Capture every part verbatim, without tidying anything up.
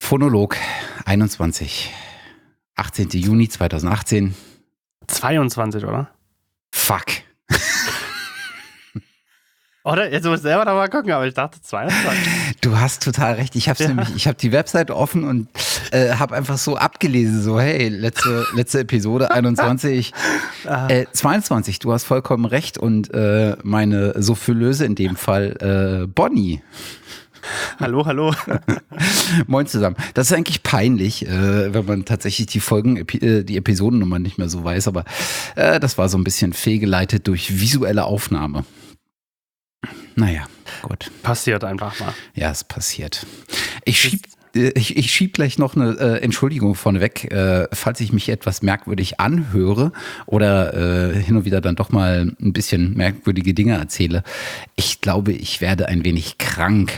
Phonolog einundzwanzig, achtzehnten Juni zweitausendachtzehn. zweiundzwanzig, oder? Fuck. Oder? Jetzt muss ich selber noch mal gucken, aber ich dachte zweiundzwanzig. Du hast total recht. Ich habe Ja. nämlich, ich habe die Website offen und äh, habe einfach so abgelesen, so hey, letzte, letzte Episode einundzwanzig, äh, zweiundzwanzig. Du hast vollkommen recht und äh, meine Soufflöse in dem Fall äh, Bonnie. Hallo, hallo. Moin zusammen. Das ist eigentlich peinlich, äh, wenn man tatsächlich die Folgen, Epi- äh, die Episodennummer nicht mehr so weiß, aber äh, das war so ein bisschen fehlgeleitet durch visuelle Aufnahme. Naja, gut. Passiert einfach mal. Ja, es passiert. Ich schieb, äh, ich, ich schieb gleich noch eine äh, Entschuldigung vorneweg, äh, falls ich mich etwas merkwürdig anhöre oder äh, hin und wieder dann doch mal ein bisschen merkwürdige Dinge erzähle. Ich glaube, ich werde ein wenig krank.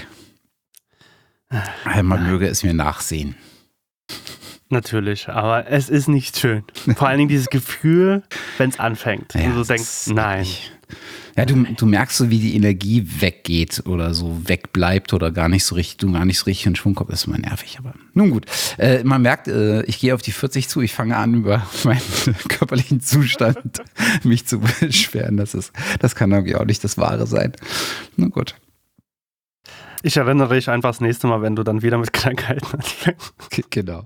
Man möge es mir nachsehen. Natürlich, aber es ist nicht schön. Vor allen Dingen dieses Gefühl, wenn es anfängt. Ja, und du das denkst, ist nein. wirklich- Ja, du, du merkst so, wie die Energie weggeht oder so wegbleibt oder gar nicht so richtig, du gar nicht so richtig in Schwung kommst. Das ist immer nervig, aber nun gut. Äh, man merkt, äh, ich gehe auf die vierzig zu, ich fange an, über meinen körperlichen Zustand mich zu beschweren. Das ist, das kann irgendwie auch nicht das Wahre sein. Na gut. Ich erinnere dich einfach das nächste Mal, wenn du dann wieder mit Krankheiten anfängst. G- Genau.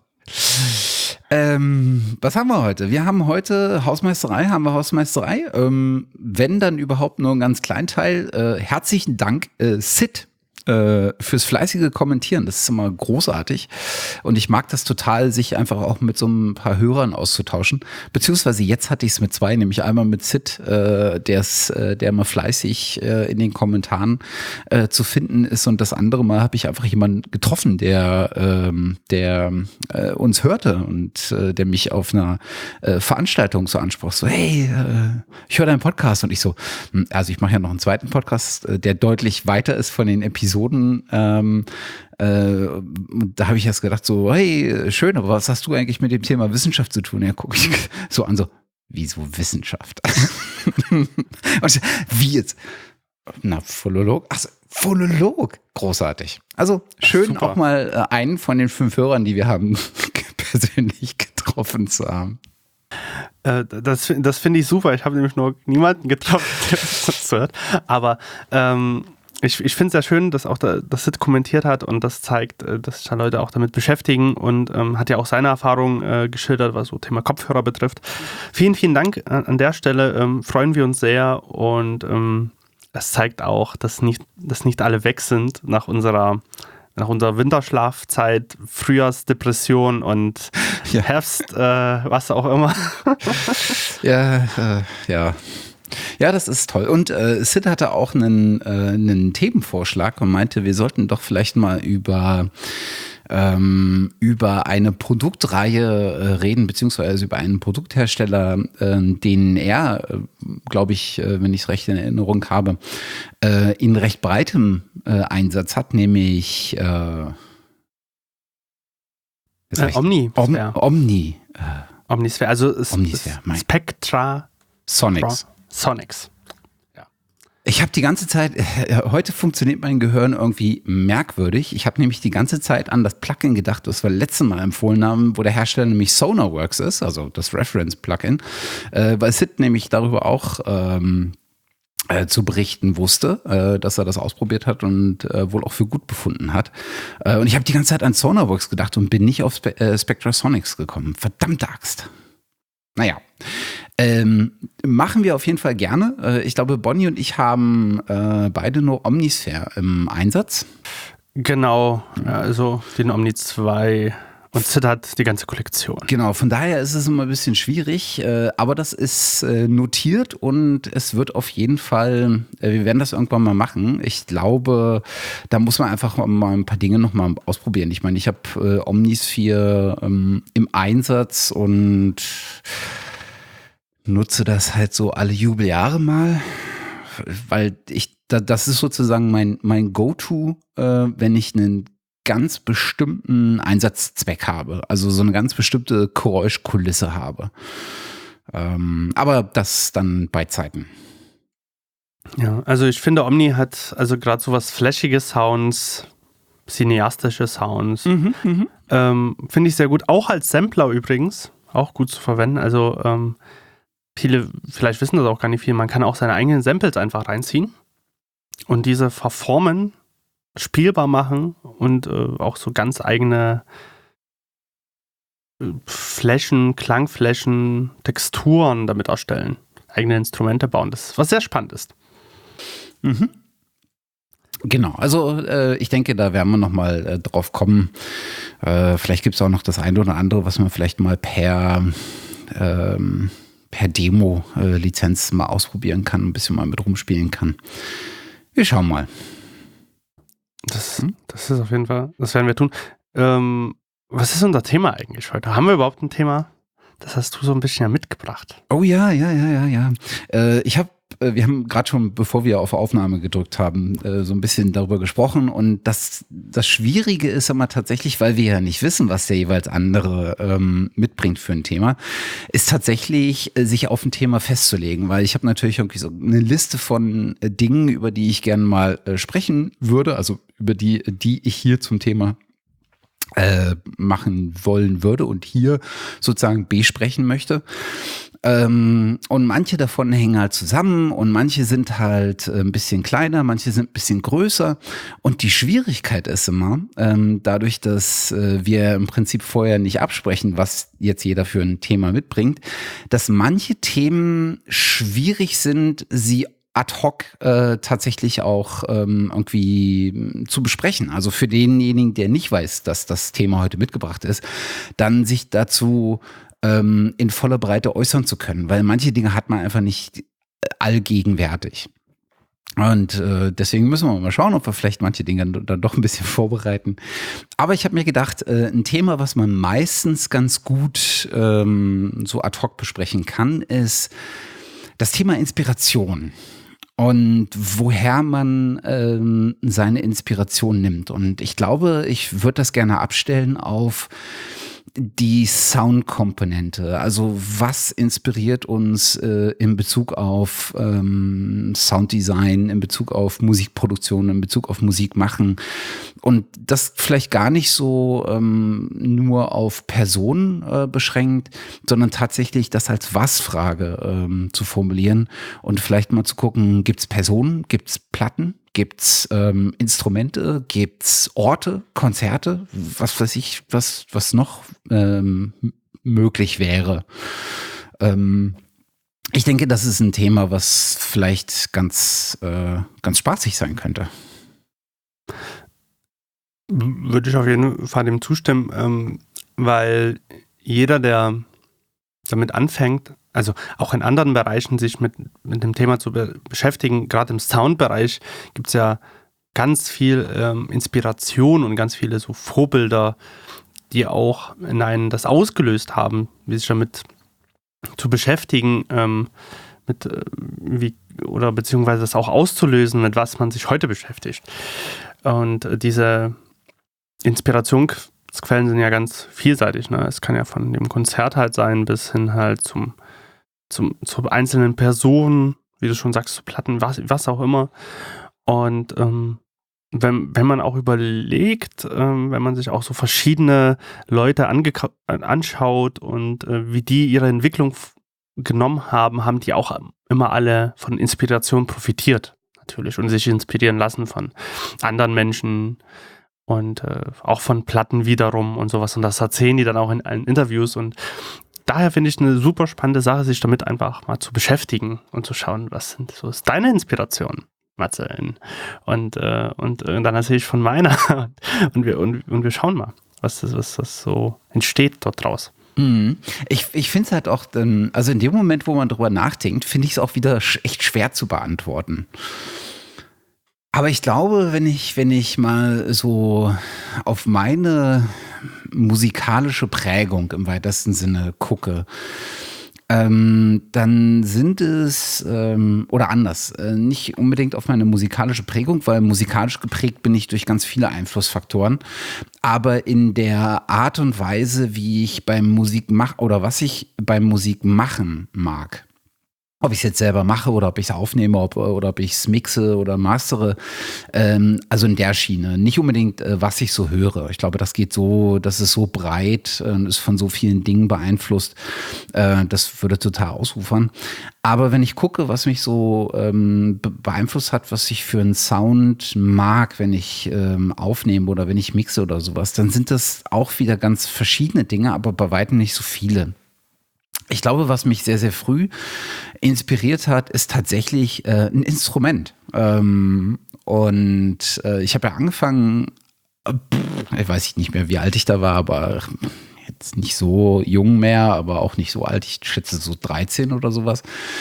Ähm, was haben wir heute? Wir haben heute Hausmeisterei, haben wir Hausmeisterei. Ähm, wenn dann überhaupt nur einen ganz kleinen Teil. Äh, herzlichen Dank, äh, Sid, äh, fürs fleißige Kommentieren. Das ist immer großartig. Und ich mag das total, sich einfach auch mit so ein paar Hörern auszutauschen. Beziehungsweise jetzt hatte ich es mit zwei, nämlich einmal mit Sid, äh, der's, äh, der immer fleißig äh, in den Kommentaren äh, zu finden ist. Und das andere Mal habe ich einfach jemanden getroffen, der, ähm, der äh, uns hörte und äh, der mich auf einer äh, Veranstaltung so ansprach. So, hey, äh, ich höre deinen Podcast. Und ich so, hm, also ich mache ja noch einen zweiten Podcast, äh, der deutlich weiter ist von den Episoden. Ähm, äh, da habe ich erst gedacht so, hey, schön, aber was hast du eigentlich mit dem Thema Wissenschaft zu tun? Ja, gucke ich so an, so, wieso Wissenschaft? Und ich, wie jetzt? Na, Phonolog? Ach, so, Phonolog. Großartig. Also schön Super. auch mal äh, einen von den fünf Hörern, die wir haben, persönlich getroffen zu haben. Äh, das das finde ich super. Ich habe nämlich noch niemanden getroffen, der das hört. Aber ähm, ich, ich finde es sehr schön, dass auch da, das Sid kommentiert hat und das zeigt, äh, dass sich da Leute auch damit beschäftigen und ähm, hat ja auch seine Erfahrungen äh, geschildert, was so Thema Kopfhörer betrifft. Vielen, vielen Dank an, an der Stelle. Ähm, freuen wir uns sehr und ähm, es zeigt auch, dass nicht, dass nicht alle weg sind nach unserer nach unserer Winterschlafzeit, Frühjahrsdepression und Ja. Herbst, äh, was auch immer. Ja, äh, ja. Ja, das ist toll. Und äh, Sid hatte auch einen, äh, einen Themenvorschlag und meinte, wir sollten doch vielleicht mal über, ähm, über eine Produktreihe äh, reden, beziehungsweise über einen Produkthersteller, äh, den er, äh, glaube ich, äh, wenn ich es recht in Erinnerung habe, äh, in recht breitem äh, Einsatz hat, nämlich äh, ist Äh, recht- Omni. Om, Omni. Äh, Omnisphere, also es, Omnisphere, mein- Spectra Sonics. Sonics. Ich habe die ganze Zeit, äh, heute funktioniert mein Gehirn irgendwie merkwürdig. Ich habe nämlich die ganze Zeit an das Plugin gedacht, das wir letztes Mal empfohlen haben, wo der Hersteller nämlich Sonarworks ist, also das Reference-Plugin, äh, weil Sid nämlich darüber auch ähm, äh, zu berichten wusste, äh, dass er das ausprobiert hat und äh, wohl auch für gut befunden hat. Äh, und ich habe die ganze Zeit an Sonarworks gedacht und bin nicht auf Spe äh, Spectra Sonics gekommen. Verdammte Axt. Naja. Ähm, machen wir auf jeden Fall gerne. Äh, ich glaube, Bonnie und ich haben äh, beide nur Omnisphere im Einsatz. Genau, also den Omni zwei und Sid hat die ganze Kollektion. Genau, von daher ist es immer ein bisschen schwierig, äh, aber das ist äh, notiert und es wird auf jeden Fall, äh, wir werden das irgendwann mal machen. Ich glaube, da muss man einfach mal ein paar Dinge nochmal ausprobieren. Ich meine, ich habe äh, Omnisphere ähm, im Einsatz und nutze das halt so alle Jubeljahre mal, weil ich, da, das ist sozusagen mein, mein Go-To, äh, wenn ich einen ganz bestimmten Einsatzzweck habe, also so eine ganz bestimmte Geräuschkulisse habe. Ähm, aber das dann bei Zeiten. Ja, also ich finde, Omni hat also gerade so was flashige Sounds, cineastische Sounds. Mhm, mhm. Ähm, finde ich sehr gut. Auch als Sampler übrigens. Auch gut zu verwenden. Also ähm, viele vielleicht wissen das auch gar nicht viel. Man kann auch seine eigenen Samples einfach reinziehen und diese verformen, spielbar machen und äh, auch so ganz eigene äh, Flächen, Klangflächen, Texturen damit erstellen. Eigene Instrumente bauen. Das ist was sehr spannend ist. Mhm. Genau, also äh, ich denke, da werden wir nochmal äh, drauf kommen. Äh, vielleicht gibt es auch noch das eine oder andere, was man vielleicht mal per, ähm, per Demo-Lizenz äh, mal ausprobieren kann, ein bisschen mal mit rumspielen kann. Wir schauen mal. Das, hm? das ist auf jeden Fall, das werden wir tun. Ähm, was ist unser Thema eigentlich heute? Haben wir überhaupt ein Thema? Das hast du so ein bisschen ja mitgebracht. Oh ja, ja, ja, ja, ja. Äh, ich habe Wir haben gerade schon, bevor wir auf Aufnahme gedrückt haben, so ein bisschen darüber gesprochen. Und das, das Schwierige ist immer tatsächlich, weil wir ja nicht wissen, was der jeweils andere ähm, mitbringt für ein Thema, ist tatsächlich, sich auf ein Thema festzulegen. Weil ich habe natürlich irgendwie so eine Liste von Dingen, über die ich gerne mal äh, sprechen würde, also über die, die ich hier zum Thema äh, machen wollen würde und hier sozusagen besprechen möchte. Ähm, und manche davon hängen halt zusammen und manche sind halt ein bisschen kleiner, manche sind ein bisschen größer. Und die Schwierigkeit ist immer, ähm, dadurch, dass äh, wir im Prinzip vorher nicht absprechen, was jetzt jeder für ein Thema mitbringt, dass manche Themen schwierig sind, sie ad hoc äh, tatsächlich auch ähm, irgendwie zu besprechen. Also für denjenigen, der nicht weiß, dass das Thema heute mitgebracht ist, dann sich dazu ähm, in voller Breite äußern zu können, weil manche Dinge hat man einfach nicht allgegenwärtig. Und äh, deswegen müssen wir mal schauen, ob wir vielleicht manche Dinge dann doch ein bisschen vorbereiten. Aber ich habe mir gedacht, äh, ein Thema, was man meistens ganz gut ähm, so ad hoc besprechen kann, ist das Thema Inspiration. Und woher man ähm, seine Inspiration nimmt. Und ich glaube, ich würde das gerne abstellen auf die Soundkomponente. Also was inspiriert uns äh, in Bezug auf ähm, Sounddesign, in Bezug auf Musikproduktion, in Bezug auf Musik machen. Und das vielleicht gar nicht so ähm, nur auf Personen äh, beschränkt, sondern tatsächlich das als Was-Frage ähm, zu formulieren und vielleicht mal zu gucken, gibt es Personen, gibt es Platten? Gibt's ähm, Instrumente, gibt's Orte, Konzerte, was weiß ich, was was noch ähm, möglich wäre. Ähm, ich denke, das ist ein Thema, was vielleicht ganz äh, ganz spaßig sein könnte. Würde ich auf jeden Fall dem zustimmen, ähm, weil jeder, der damit anfängt, also auch in anderen Bereichen sich mit, mit dem Thema zu be- beschäftigen, gerade im Soundbereich gibt es ja ganz viel ähm, Inspiration und ganz viele so Vorbilder, die auch in einen das ausgelöst haben, wie sich damit zu beschäftigen, ähm, mit äh, wie oder beziehungsweise das auch auszulösen, mit was man sich heute beschäftigt. Und äh, diese Inspirationsquellen sind ja ganz vielseitig. Ne? Es kann ja von dem Konzert halt sein bis hin halt zum Zum, zu einzelnen Personen, wie du schon sagst, zu Platten, was, was auch immer. Und ähm, wenn, wenn man auch überlegt, ähm, wenn man sich auch so verschiedene Leute angeka- anschaut und äh, wie die ihre Entwicklung f- genommen haben, haben die auch immer alle von Inspiration profitiert, natürlich, und sich inspirieren lassen von anderen Menschen und äh, auch von Platten wiederum und sowas. Und das erzählen die dann auch in allen Interviews und daher finde ich eine super spannende Sache, sich damit einfach mal zu beschäftigen und zu schauen, was sind so ist deine Inspiration, Matze. Und, äh, und äh, dann erzähle ich von meiner und wir, und, und wir schauen mal, was das, was das so entsteht dort draus. Mhm. Ich, ich finde es halt auch, dann, also in dem Moment, wo man drüber nachdenkt, finde ich es auch wieder sch- echt schwer zu beantworten. Aber ich glaube, wenn ich, wenn ich mal so auf meine musikalische Prägung im weitesten Sinne gucke, ähm, dann sind es, ähm, oder anders, äh, nicht unbedingt auf meine musikalische Prägung, weil musikalisch geprägt bin ich durch ganz viele Einflussfaktoren, aber in der Art und Weise, wie ich beim Musik mach oder was ich beim Musik machen mag. ob ich es jetzt selber mache oder ob ich es aufnehme ob, oder ob ich es mixe oder mastere. Ähm, also in der Schiene. Nicht unbedingt, äh, was ich so höre. Ich glaube, das geht so, das ist so breit und äh, ist von so vielen Dingen beeinflusst. Äh, das würde total ausufern. Aber wenn ich gucke, was mich so ähm, be- beeinflusst hat, was ich für einen Sound mag, wenn ich ähm, aufnehme oder wenn ich mixe oder sowas, dann sind das auch wieder ganz verschiedene Dinge, aber bei weitem nicht so viele. Ich glaube, was mich sehr, sehr früh inspiriert hat, ist tatsächlich äh, ein Instrument. Ähm, und äh, ich habe ja angefangen, äh, pff, ich weiß nicht mehr, wie alt ich da war, aber jetzt nicht so jung mehr, aber auch nicht so alt. Ich schätze so dreizehn oder sowas.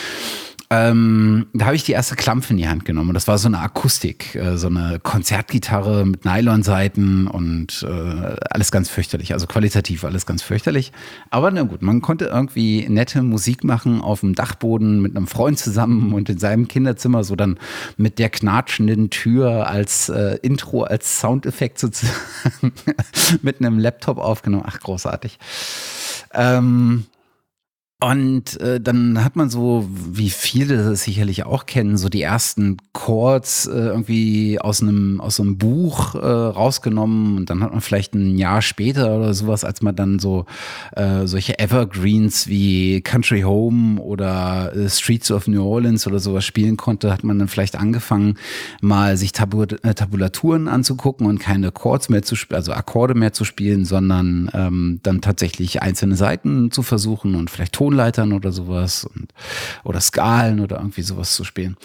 Ähm, da habe ich die erste Klampfe in die Hand genommen. Das war so eine Akustik, äh, so eine Konzertgitarre mit Nylonsaiten und äh, alles ganz fürchterlich. Also qualitativ alles ganz fürchterlich. Aber na gut, man konnte irgendwie nette Musik machen auf dem Dachboden mit einem Freund zusammen und in seinem Kinderzimmer so dann mit der knatschenden Tür als äh, Intro, als Soundeffekt sozusagen mit einem Laptop aufgenommen. Ach, großartig. Ähm, Und äh, dann hat man so, wie viele das sicherlich auch kennen, so die ersten Chords äh, irgendwie aus einem aus so einem Buch äh, rausgenommen und dann hat man vielleicht ein Jahr später oder sowas, als man dann so äh, solche Evergreens wie Country Home oder äh, Streets of New Orleans oder sowas spielen konnte, hat man dann vielleicht angefangen, mal sich Tabu äh, Tabulaturen anzugucken und keine Chords mehr zu spielen, also Akkorde mehr zu spielen, sondern ähm, dann tatsächlich einzelne Seiten zu versuchen und vielleicht Tonleitern oder sowas und, oder Skalen oder irgendwie sowas zu spielen.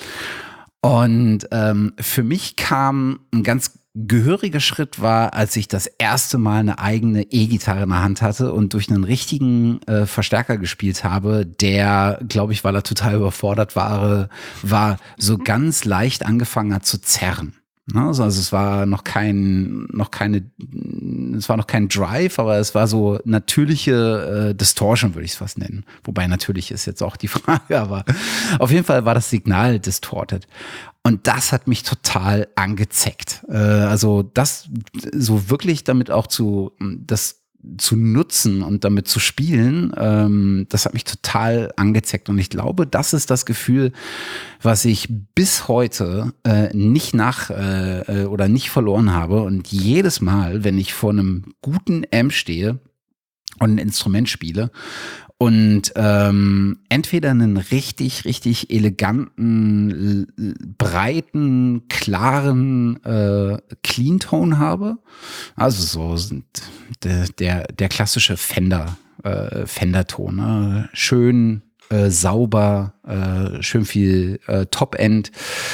Und ähm, für mich kam ein ganz gehöriger Schritt war, als ich das erste Mal eine eigene E-Gitarre in der Hand hatte und durch einen richtigen äh, Verstärker gespielt habe, der, glaube ich, weil er total überfordert war, war so ganz leicht angefangen hat zu zerren. Also es war noch kein, noch keine, es war noch kein Drive, aber es war so natürliche äh, Distortion, würde ich es fast nennen. Wobei natürlich ist jetzt auch die Frage, aber auf jeden Fall war das Signal distorted. Und das hat mich total angezeckt. Äh, also das so wirklich damit auch zu, das zu nutzen und damit zu spielen, ähm, das hat mich total angezeckt. Und ich glaube, das ist das Gefühl, was ich bis heute äh, nicht nach äh, oder nicht verloren habe. Und jedes Mal, wenn ich vor einem guten Amp stehe und ein Instrument spiele und ähm, entweder einen richtig, richtig eleganten, l- breiten, klaren äh, Clean-Tone habe, also so sind der, der, der klassische Fender, äh, Fender-Ton, ne? Schön äh, sauber, äh, schön viel äh, Top-End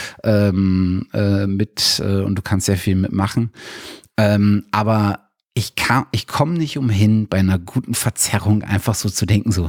ähm, äh, mit äh, und du kannst sehr viel mitmachen. Ähm, aber ich kann, ich komme nicht umhin, bei einer guten Verzerrung einfach so zu denken, so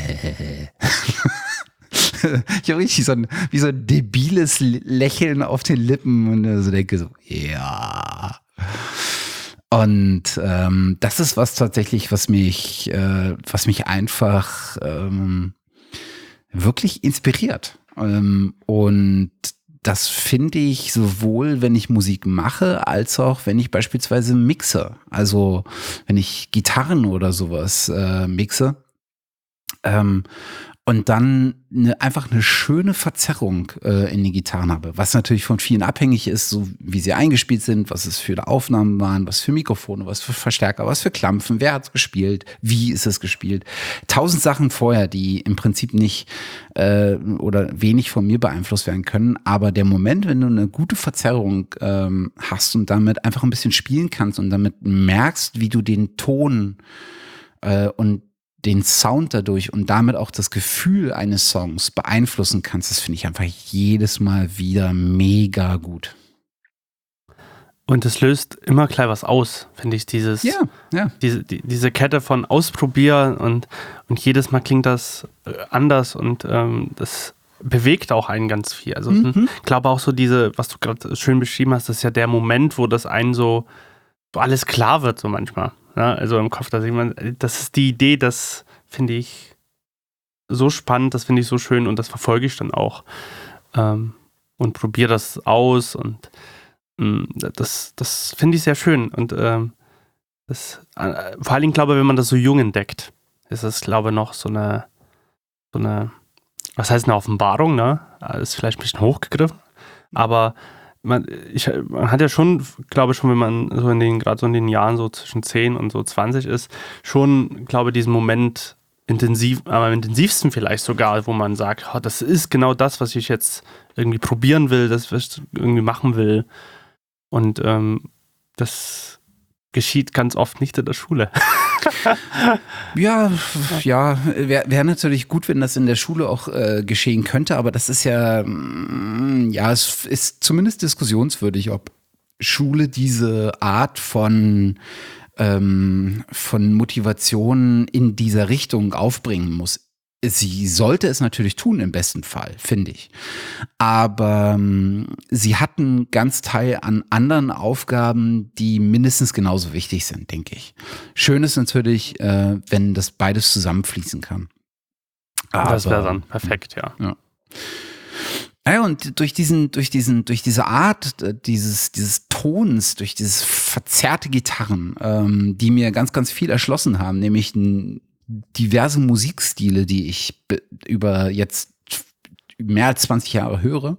ich habe richtig so ein, wie so ein debiles Lächeln auf den Lippen und so denke so, ja. Und ähm, das ist was tatsächlich, was mich, äh, was mich einfach ähm, wirklich inspiriert. Ähm, und das finde ich sowohl, wenn ich Musik mache, als auch, wenn ich beispielsweise mixe. Also wenn ich Gitarren oder sowas äh, mixe. Ähm, und dann eine, einfach eine schöne Verzerrung äh, in die Gitarren habe, was natürlich von vielen abhängig ist, so wie sie eingespielt sind, was es für Aufnahmen waren, was für Mikrofone, was für Verstärker, was für Klampfen, wer hat's gespielt, wie ist es gespielt. Tausend Sachen vorher, die im Prinzip nicht äh, oder wenig von mir beeinflusst werden können, aber der Moment, wenn du eine gute Verzerrung ähm, hast und damit einfach ein bisschen spielen kannst und damit merkst, wie du den Ton äh, und den Sound dadurch und damit auch das Gefühl eines Songs beeinflussen kannst, das finde ich einfach jedes Mal wieder mega gut. Und es löst immer gleich was aus, finde ich, dieses, Ja, ja. Diese, die, diese Kette von Ausprobieren und, und jedes Mal klingt das äh, anders und ähm, das bewegt auch einen ganz viel. Also Mhm. ich glaube auch so diese, was du gerade schön beschrieben hast, das ist ja der Moment, wo das einen so, so alles klar wird, so manchmal. Ja, also im Kopf, dass jemand, das ist die Idee, das finde ich so spannend, das finde ich so schön und das verfolge ich dann auch ähm, und probiere das aus und mh, das, das finde ich sehr schön und ähm, das, äh, vor allen Dingen glaube ich, wenn man das so jung entdeckt, ist das glaube ich noch so eine, so eine was heißt eine Offenbarung, ne? Ist vielleicht ein bisschen hochgegriffen, aber man, ich, man hat ja schon, glaube ich, schon, wenn man so in den, gerade so in den Jahren so zwischen zehn und so zwanzig ist, schon, glaube ich, diesen Moment intensiv, am intensivsten vielleicht sogar, wo man sagt, oh, das ist genau das, was ich jetzt irgendwie probieren will, das, was ich irgendwie machen will. Und ähm, das geschieht ganz oft nicht in der Schule. Ja, ja, wäre wär natürlich gut, wenn das in der Schule auch äh, geschehen könnte, aber das ist ja, mm, ja, es ist zumindest diskussionswürdig, ob Schule diese Art von, ähm, von Motivation in dieser Richtung aufbringen muss. Sie sollte es natürlich tun im besten Fall, finde ich. Aber ähm, sie hat einen ganz Teil an anderen Aufgaben, die mindestens genauso wichtig sind, denke ich. Schön ist natürlich, äh, wenn das beides zusammenfließen kann. Aber, das wäre dann perfekt, ja. ja. Ja, und durch diesen, durch diesen, durch diese Art dieses, dieses Tons, durch dieses verzerrte Gitarren, ähm, die mir ganz, ganz viel erschlossen haben, nämlich ein diverse Musikstile, die ich über jetzt mehr als zwanzig Jahre höre,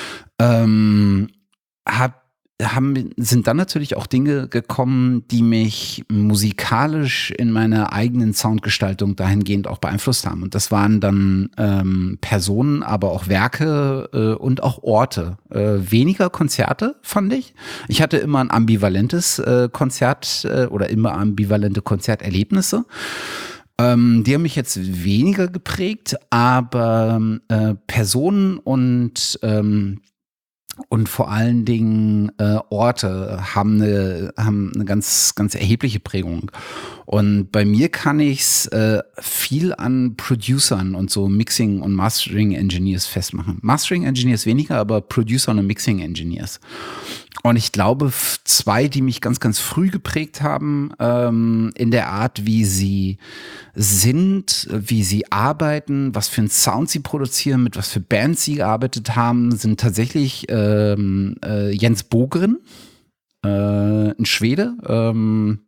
ähm, hab, haben, sind dann natürlich auch Dinge gekommen, die mich musikalisch in meiner eigenen Soundgestaltung dahingehend auch beeinflusst haben. Und das waren dann ähm, Personen, aber auch Werke äh, und auch Orte. Äh, weniger Konzerte, fand ich. Ich hatte immer ein ambivalentes äh, Konzert äh, oder immer ambivalente Konzerterlebnisse. Ähm, die haben mich jetzt weniger geprägt, aber äh, Personen und ähm, und vor allen Dingen äh, Orte haben eine haben eine ganz ganz erhebliche Prägung. Und bei mir kann ich's äh, viel an Producern und so Mixing und Mastering Engineers festmachen. Mastering Engineers weniger, aber Producer und Mixing Engineers. Und ich glaube, zwei, die mich ganz, ganz früh geprägt haben, ähm, in der Art, wie sie sind, wie sie arbeiten, was für einen Sound sie produzieren, mit was für Bands sie gearbeitet haben, sind tatsächlich ähm, äh, Jens Bogren, äh, ein Schwede, ähm,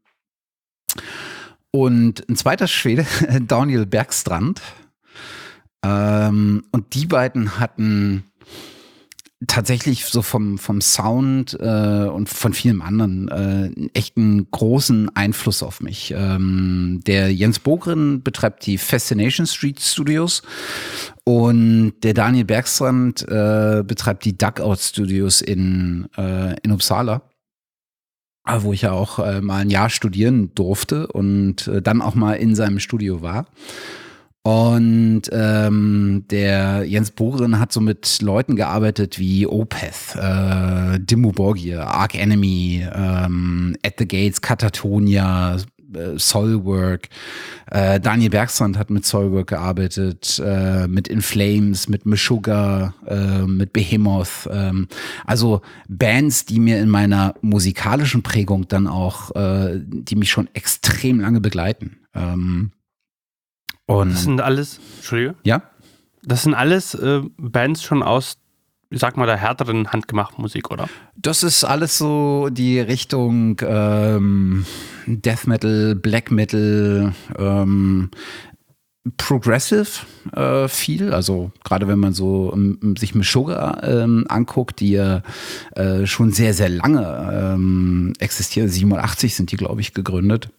und ein zweiter Schwede, Daniel Bergstrand. Ähm, und die beiden hatten tatsächlich so vom, vom Sound äh, und von vielem anderen äh, echt einen großen Einfluss auf mich. Ähm, der Jens Bogren betreibt die Fascination Street Studios und der Daniel Bergstrand äh, betreibt die Dugout Studios in, äh, in Uppsala, wo ich ja auch äh, mal ein Jahr studieren durfte und äh, dann auch mal in seinem Studio war. Und ähm, der Jens Bogren hat so mit Leuten gearbeitet wie Opeth, äh, Dimmu Borgir, Arch Enemy, ähm, At the Gates, Katatonia, äh, Soilwork. Äh, Daniel Bergstrand hat mit Soilwork gearbeitet, äh, mit In Flames, mit Meshuggah, äh, mit Behemoth. Ähm, also Bands, die mir in meiner musikalischen Prägung dann auch, äh, die mich schon extrem lange begleiten. Ähm, Und das sind alles, Entschuldige? Ja? Das sind alles äh, Bands schon aus, ich sag mal, der härteren handgemachten Musik, oder? Das ist alles so die Richtung ähm, Death Metal, Black Metal, ähm, Progressive äh, viel. Also gerade wenn man so um, sich Meshuggah ähm, anguckt, die ja äh, schon sehr, sehr lange ähm, existieren. siebenundachtzig sind die, glaube ich, gegründet.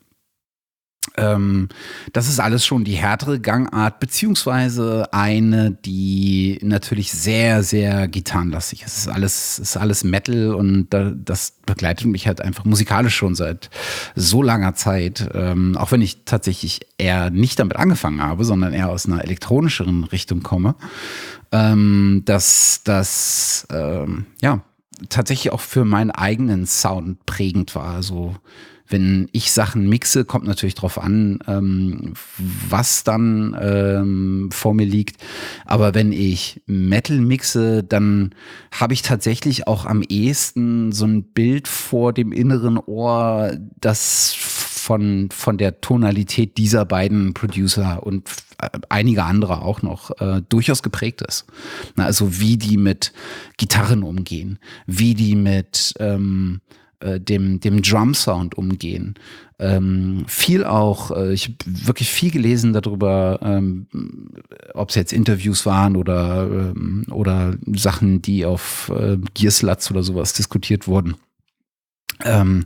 Ähm, das ist alles schon die härtere Gangart, beziehungsweise eine, die natürlich sehr, sehr gitarrenlastig ist. Es ist alles, ist alles Metal und da, das begleitet mich halt einfach musikalisch schon seit so langer Zeit. Ähm, auch wenn ich tatsächlich eher nicht damit angefangen habe, sondern eher aus einer elektronischeren Richtung komme, ähm, dass das, ähm, ja, tatsächlich auch für meinen eigenen Sound prägend war. Also wenn ich Sachen mixe, kommt natürlich drauf an, ähm, was dann ähm, vor mir liegt. Aber wenn ich Metal mixe, dann habe ich tatsächlich auch am ehesten so ein Bild vor dem inneren Ohr, das von, von der Tonalität dieser beiden Producer und einige andere auch noch äh, durchaus geprägt ist. Na, also wie die mit Gitarren umgehen, wie die mit ähm, äh, dem, dem Drum-Sound umgehen. Ähm, viel auch, äh, ich habe wirklich viel gelesen darüber, ähm, ob es jetzt Interviews waren oder, ähm, oder Sachen, die auf äh, Gearslutz oder sowas diskutiert wurden. Ähm,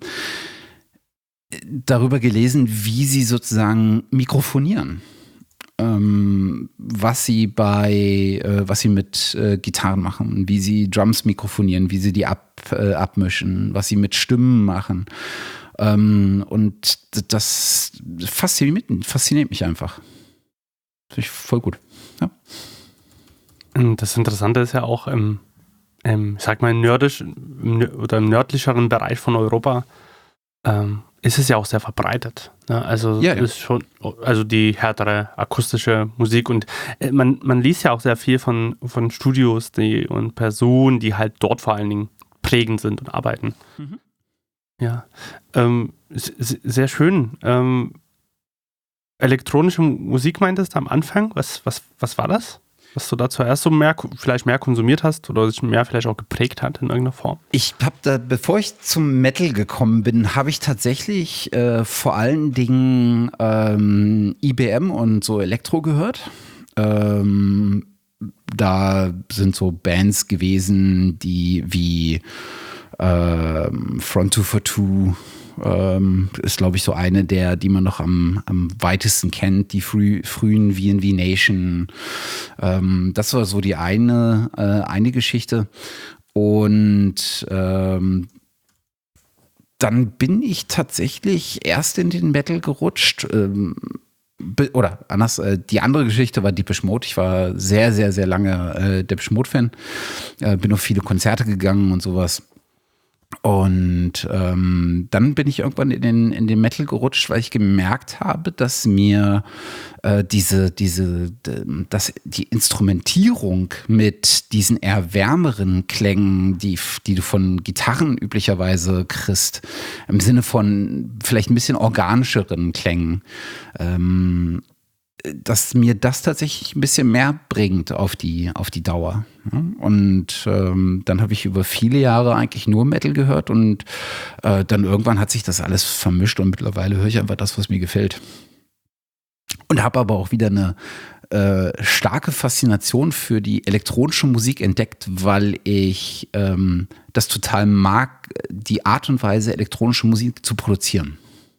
darüber gelesen, wie sie sozusagen mikrofonieren. Ähm, was sie bei, äh, was sie mit äh, Gitarren machen, wie sie Drums mikrofonieren, wie sie die ab, äh, abmischen, was sie mit Stimmen machen. Ähm, und das fasziniert, fasziniert mich einfach. Finde ich voll gut. Ja. Das Interessante ist ja auch im, im ich sag mal, nerdisch, im, oder im nördlicheren Bereich von Europa, ähm, ist es ja auch sehr verbreitet. Ne? Also ja, ja. ist schon, also die härtere akustische Musik und äh, man, man liest ja auch sehr viel von, von Studios die, und Personen, die halt dort vor allen Dingen prägend sind und arbeiten. Mhm. Ja, ähm, sehr schön. Ähm, elektronische Musik meintest du am Anfang? Was, was, was war das? Was du da zuerst so mehr, vielleicht mehr konsumiert hast oder sich mehr vielleicht auch geprägt hat in irgendeiner Form? Ich habe da, bevor ich zum Metal gekommen bin, habe ich tatsächlich äh, vor allen Dingen ähm, I B M und so Elektro gehört. Ähm, da sind so Bands gewesen, die wie ähm, Front two forty-two Ähm, ist, glaube ich, so eine der, die man noch am, am weitesten kennt, die früh, frühen V and V Nation. Ähm, das war so die eine, äh, eine Geschichte. Und ähm, dann bin ich tatsächlich erst in den Metal gerutscht. Ähm, oder anders, äh, die andere Geschichte war Depeche Mode. Ich war sehr, sehr, sehr lange äh, Depeche Mode-Fan. Äh, bin auf viele Konzerte gegangen und sowas. Und ähm, dann bin ich irgendwann in den, in den Metal gerutscht, weil ich gemerkt habe, dass mir äh, diese, diese, dass die Instrumentierung mit diesen eher wärmeren Klängen, die, die du von Gitarren üblicherweise kriegst, im Sinne von vielleicht ein bisschen organischeren Klängen, ähm, dass mir das tatsächlich ein bisschen mehr bringt auf die, auf die Dauer. Und ähm, dann habe ich über viele Jahre eigentlich nur Metal gehört und äh, dann irgendwann hat sich das alles vermischt und mittlerweile höre ich einfach das, was mir gefällt. Und habe aber auch wieder eine äh, starke Faszination für die elektronische Musik entdeckt, weil ich ähm, das total mag, die Art und Weise, elektronische Musik zu produzieren.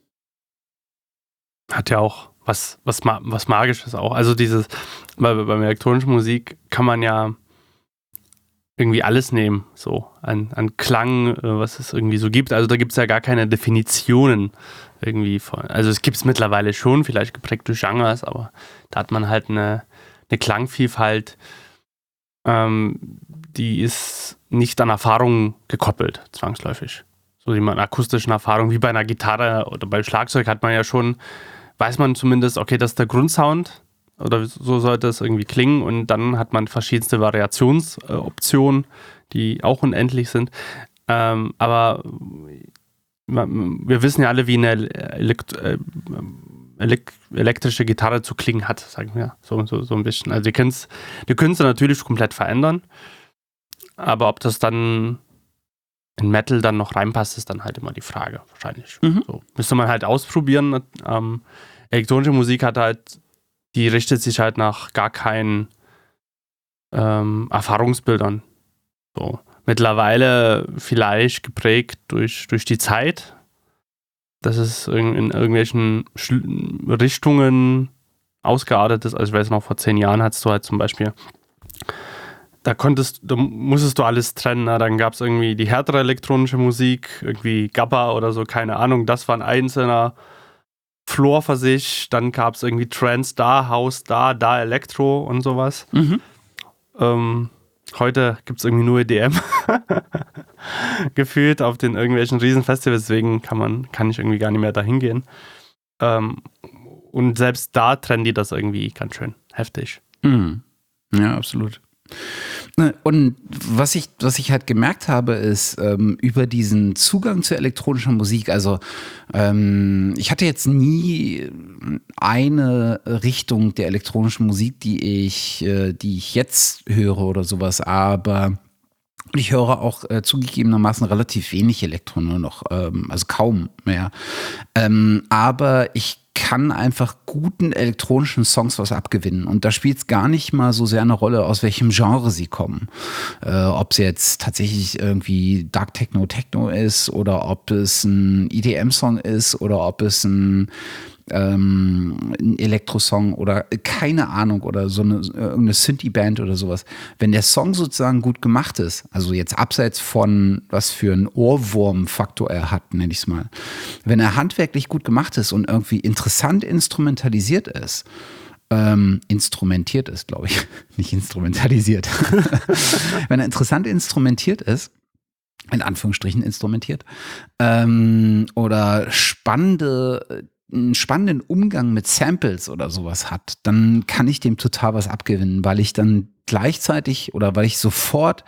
Hat ja auch was, was, was Magisches auch. Also dieses, bei, bei elektronischen Musik kann man ja irgendwie alles nehmen, so an, an Klang, was es irgendwie so gibt. Also da gibt es ja gar keine Definitionen irgendwie von. Also es gibt es mittlerweile schon, vielleicht geprägt durch Genres, aber da hat man halt eine, eine Klangvielfalt, ähm, die ist nicht an Erfahrungen gekoppelt, zwangsläufig. So wie man akustischen Erfahrungen, wie bei einer Gitarre oder beim Schlagzeug hat man ja schon, weiß man zumindest, okay, das ist der Grundsound oder so sollte es irgendwie klingen und dann hat man verschiedenste Variationsoptionen, äh, die auch unendlich sind. Ähm, aber wir wissen ja alle, wie eine Elekt- äh, elek- elektrische Gitarre zu klingen hat, sagen wir so, so, so ein bisschen. Also die können es die können's natürlich komplett verändern, aber ob das dann in Metal dann noch reinpasst, ist dann halt immer die Frage, wahrscheinlich. Mhm. So, müsste man halt ausprobieren. Ähm, elektronische Musik hat halt, die richtet sich halt nach gar keinen ähm, Erfahrungsbildern. So. Mittlerweile vielleicht geprägt durch, durch die Zeit, dass es in, in irgendwelchen Schl- Richtungen ausgeartet ist. Also ich weiß noch, vor zehn Jahren hattest du halt zum Beispiel, da konntest, da musstest du alles trennen. Ne? Dann gab es irgendwie die härtere elektronische Musik, irgendwie Gabba oder so, keine Ahnung. Das war ein einzelner Floor für sich. Dann gab es irgendwie Trance da, House da, da Elektro und sowas. Mhm. Ähm, heute gibt es irgendwie nur E D M. Gefühlt auf den irgendwelchen Riesenfestivals. Deswegen kann man, kann ich irgendwie gar nicht mehr dahin gehen. Ähm, und selbst da trennen die das irgendwie ganz schön heftig. Mhm. Ja, absolut. Und was ich, was ich halt gemerkt habe, ist ähm, über diesen Zugang zu elektronischer Musik, also ähm, ich hatte jetzt nie eine Richtung der elektronischen Musik, die ich, äh, die ich jetzt höre oder sowas, aber Und ich höre auch äh, zugegebenermaßen relativ wenig Elektro nur noch, ähm, also kaum mehr. Ähm, aber ich kann einfach guten elektronischen Songs was abgewinnen. Und da spielt es gar nicht mal so sehr eine Rolle, aus welchem Genre sie kommen. Äh, ob es jetzt tatsächlich irgendwie Dark Techno Techno ist oder ob es ein E D M-Song ist oder ob es ein ähm, ein Elektrosong oder keine Ahnung oder so eine irgendeine Synthie-Band oder sowas. Wenn der Song sozusagen gut gemacht ist, also jetzt abseits von was für einen Ohrwurm-Faktor er hat, nenne ich es mal, wenn er handwerklich gut gemacht ist und irgendwie interessant instrumentalisiert ist, ähm, instrumentiert ist, glaube ich, nicht instrumentalisiert. Wenn er interessant instrumentiert ist, in Anführungsstrichen instrumentiert, ähm, oder spannende einen spannenden Umgang mit Samples oder sowas hat, dann kann ich dem total was abgewinnen, weil ich dann gleichzeitig oder weil ich sofort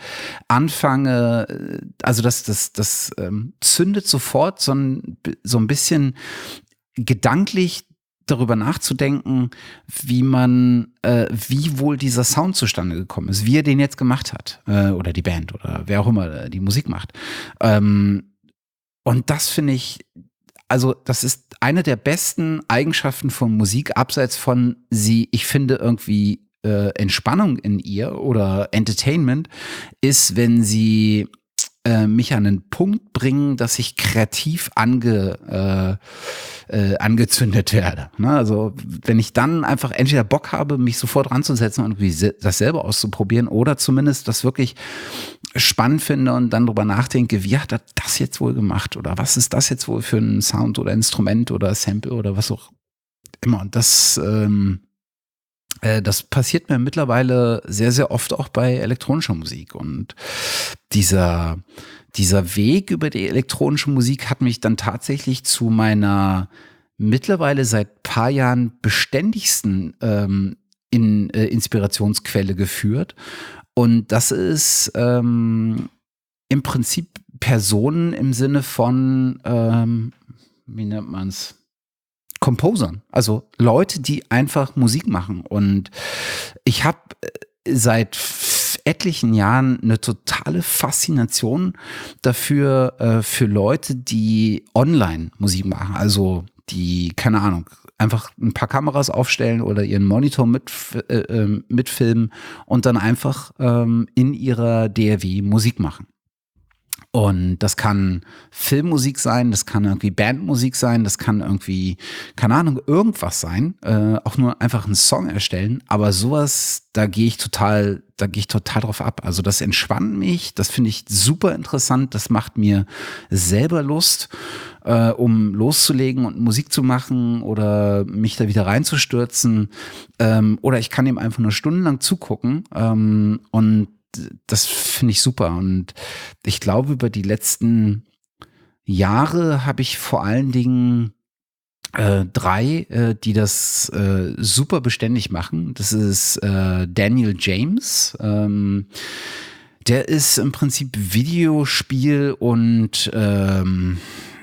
anfange, also das, das, das ähm, zündet sofort so ein, so ein bisschen gedanklich darüber nachzudenken, wie man, äh, wie wohl dieser Sound zustande gekommen ist, wie er den jetzt gemacht hat, äh, oder die Band oder wer auch immer die Musik macht. Ähm, und das finde ich, also das ist eine der besten Eigenschaften von Musik, abseits von sie, ich finde irgendwie äh, Entspannung in ihr oder Entertainment, ist, wenn sie äh, mich an einen Punkt bringen, dass ich kreativ ange, äh, äh, angezündet werde. Ne? Also wenn ich dann einfach entweder Bock habe, mich sofort ranzusetzen und das selber auszuprobieren oder zumindest das wirklich spannend finde und dann drüber nachdenke, wie hat er das jetzt wohl gemacht oder was ist das jetzt wohl für ein Sound oder Instrument oder Sample oder was auch immer. Und das, ähm, äh, das passiert mir mittlerweile sehr, sehr oft auch bei elektronischer Musik. Und dieser, dieser Weg über die elektronische Musik hat mich dann tatsächlich zu meiner mittlerweile seit paar Jahren beständigsten ähm, in, äh, Inspirationsquelle geführt. Und das ist ähm, im Prinzip Personen im Sinne von, ähm, wie nennt man es? Composern, also Leute, die einfach Musik machen. Und ich habe seit etlichen Jahren eine totale Faszination dafür, äh, für Leute, die online Musik machen. Also die, keine Ahnung, einfach ein paar Kameras aufstellen oder ihren Monitor mit, äh, mitfilmen und dann einfach ähm, in ihrer D A W Musik machen. Und das kann Filmmusik sein, das kann irgendwie Bandmusik sein, das kann irgendwie, keine Ahnung, irgendwas sein, äh, auch nur einfach einen Song erstellen. Aber sowas, da gehe ich total, da gehe ich total drauf ab. Also das entspannt mich, das finde ich super interessant, das macht mir selber Lust, äh, um loszulegen und Musik zu machen oder mich da wieder reinzustürzen. Ähm, oder ich kann ihm einfach nur stundenlang zugucken ähm, und das finde ich super. Und ich glaube, über die letzten Jahre habe ich vor allen Dingen äh, drei, äh, die das äh, super beständig machen. Das ist äh, Daniel James. Ähm, der ist im Prinzip Videospiel- und ähm,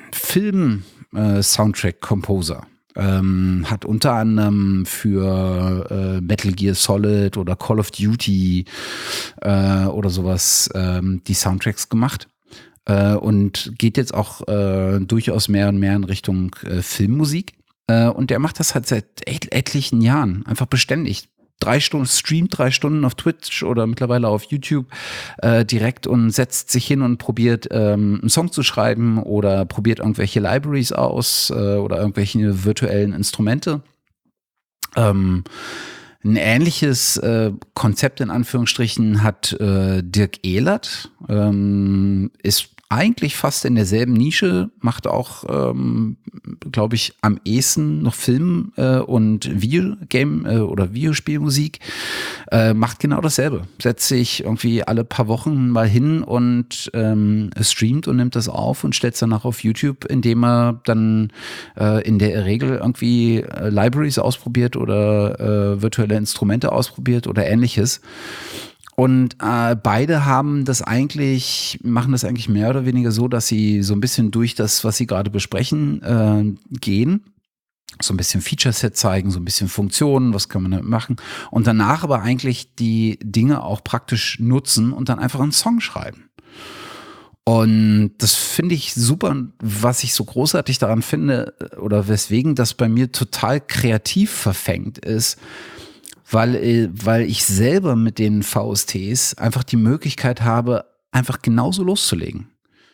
Film-Soundtrack-Composer. Ähm, hat unter anderem für äh, Metal Gear Solid oder Call of Duty äh, oder sowas ähm, die Soundtracks gemacht äh, und geht jetzt auch äh, durchaus mehr und mehr in Richtung äh, Filmmusik. Äh, und der macht das halt seit et etlichen Jahren, einfach beständig. Drei Stunden, streamt drei Stunden auf Twitch oder mittlerweile auf YouTube äh, direkt und setzt sich hin und probiert ähm, einen Song zu schreiben oder probiert irgendwelche Libraries aus äh, oder irgendwelche virtuellen Instrumente. Ähm, ein ähnliches äh, Konzept in Anführungsstrichen hat äh, Dirk Ehlert, ähm, ist eigentlich fast in derselben Nische, macht auch, ähm, glaube ich, am ehesten noch Film äh, und Videogame äh, oder Videospielmusik, äh, macht genau dasselbe. Setzt sich irgendwie alle paar Wochen mal hin und ähm, streamt und nimmt das auf und stellt es danach auf YouTube, indem er dann äh, in der Regel irgendwie äh, Libraries ausprobiert oder äh, virtuelle Instrumente ausprobiert oder ähnliches. Und äh, beide haben das eigentlich, machen das eigentlich mehr oder weniger so, dass sie so ein bisschen durch das, was sie gerade besprechen, äh, gehen. So ein bisschen Feature-Set zeigen, so ein bisschen Funktionen, was kann man damit machen. Und danach aber eigentlich die Dinge auch praktisch nutzen und dann einfach einen Song schreiben. Und das finde ich super, was ich so großartig daran finde oder weswegen das bei mir total kreativ verfängt ist, weil, weil ich selber mit den V S Ts einfach die Möglichkeit habe, einfach genauso loszulegen.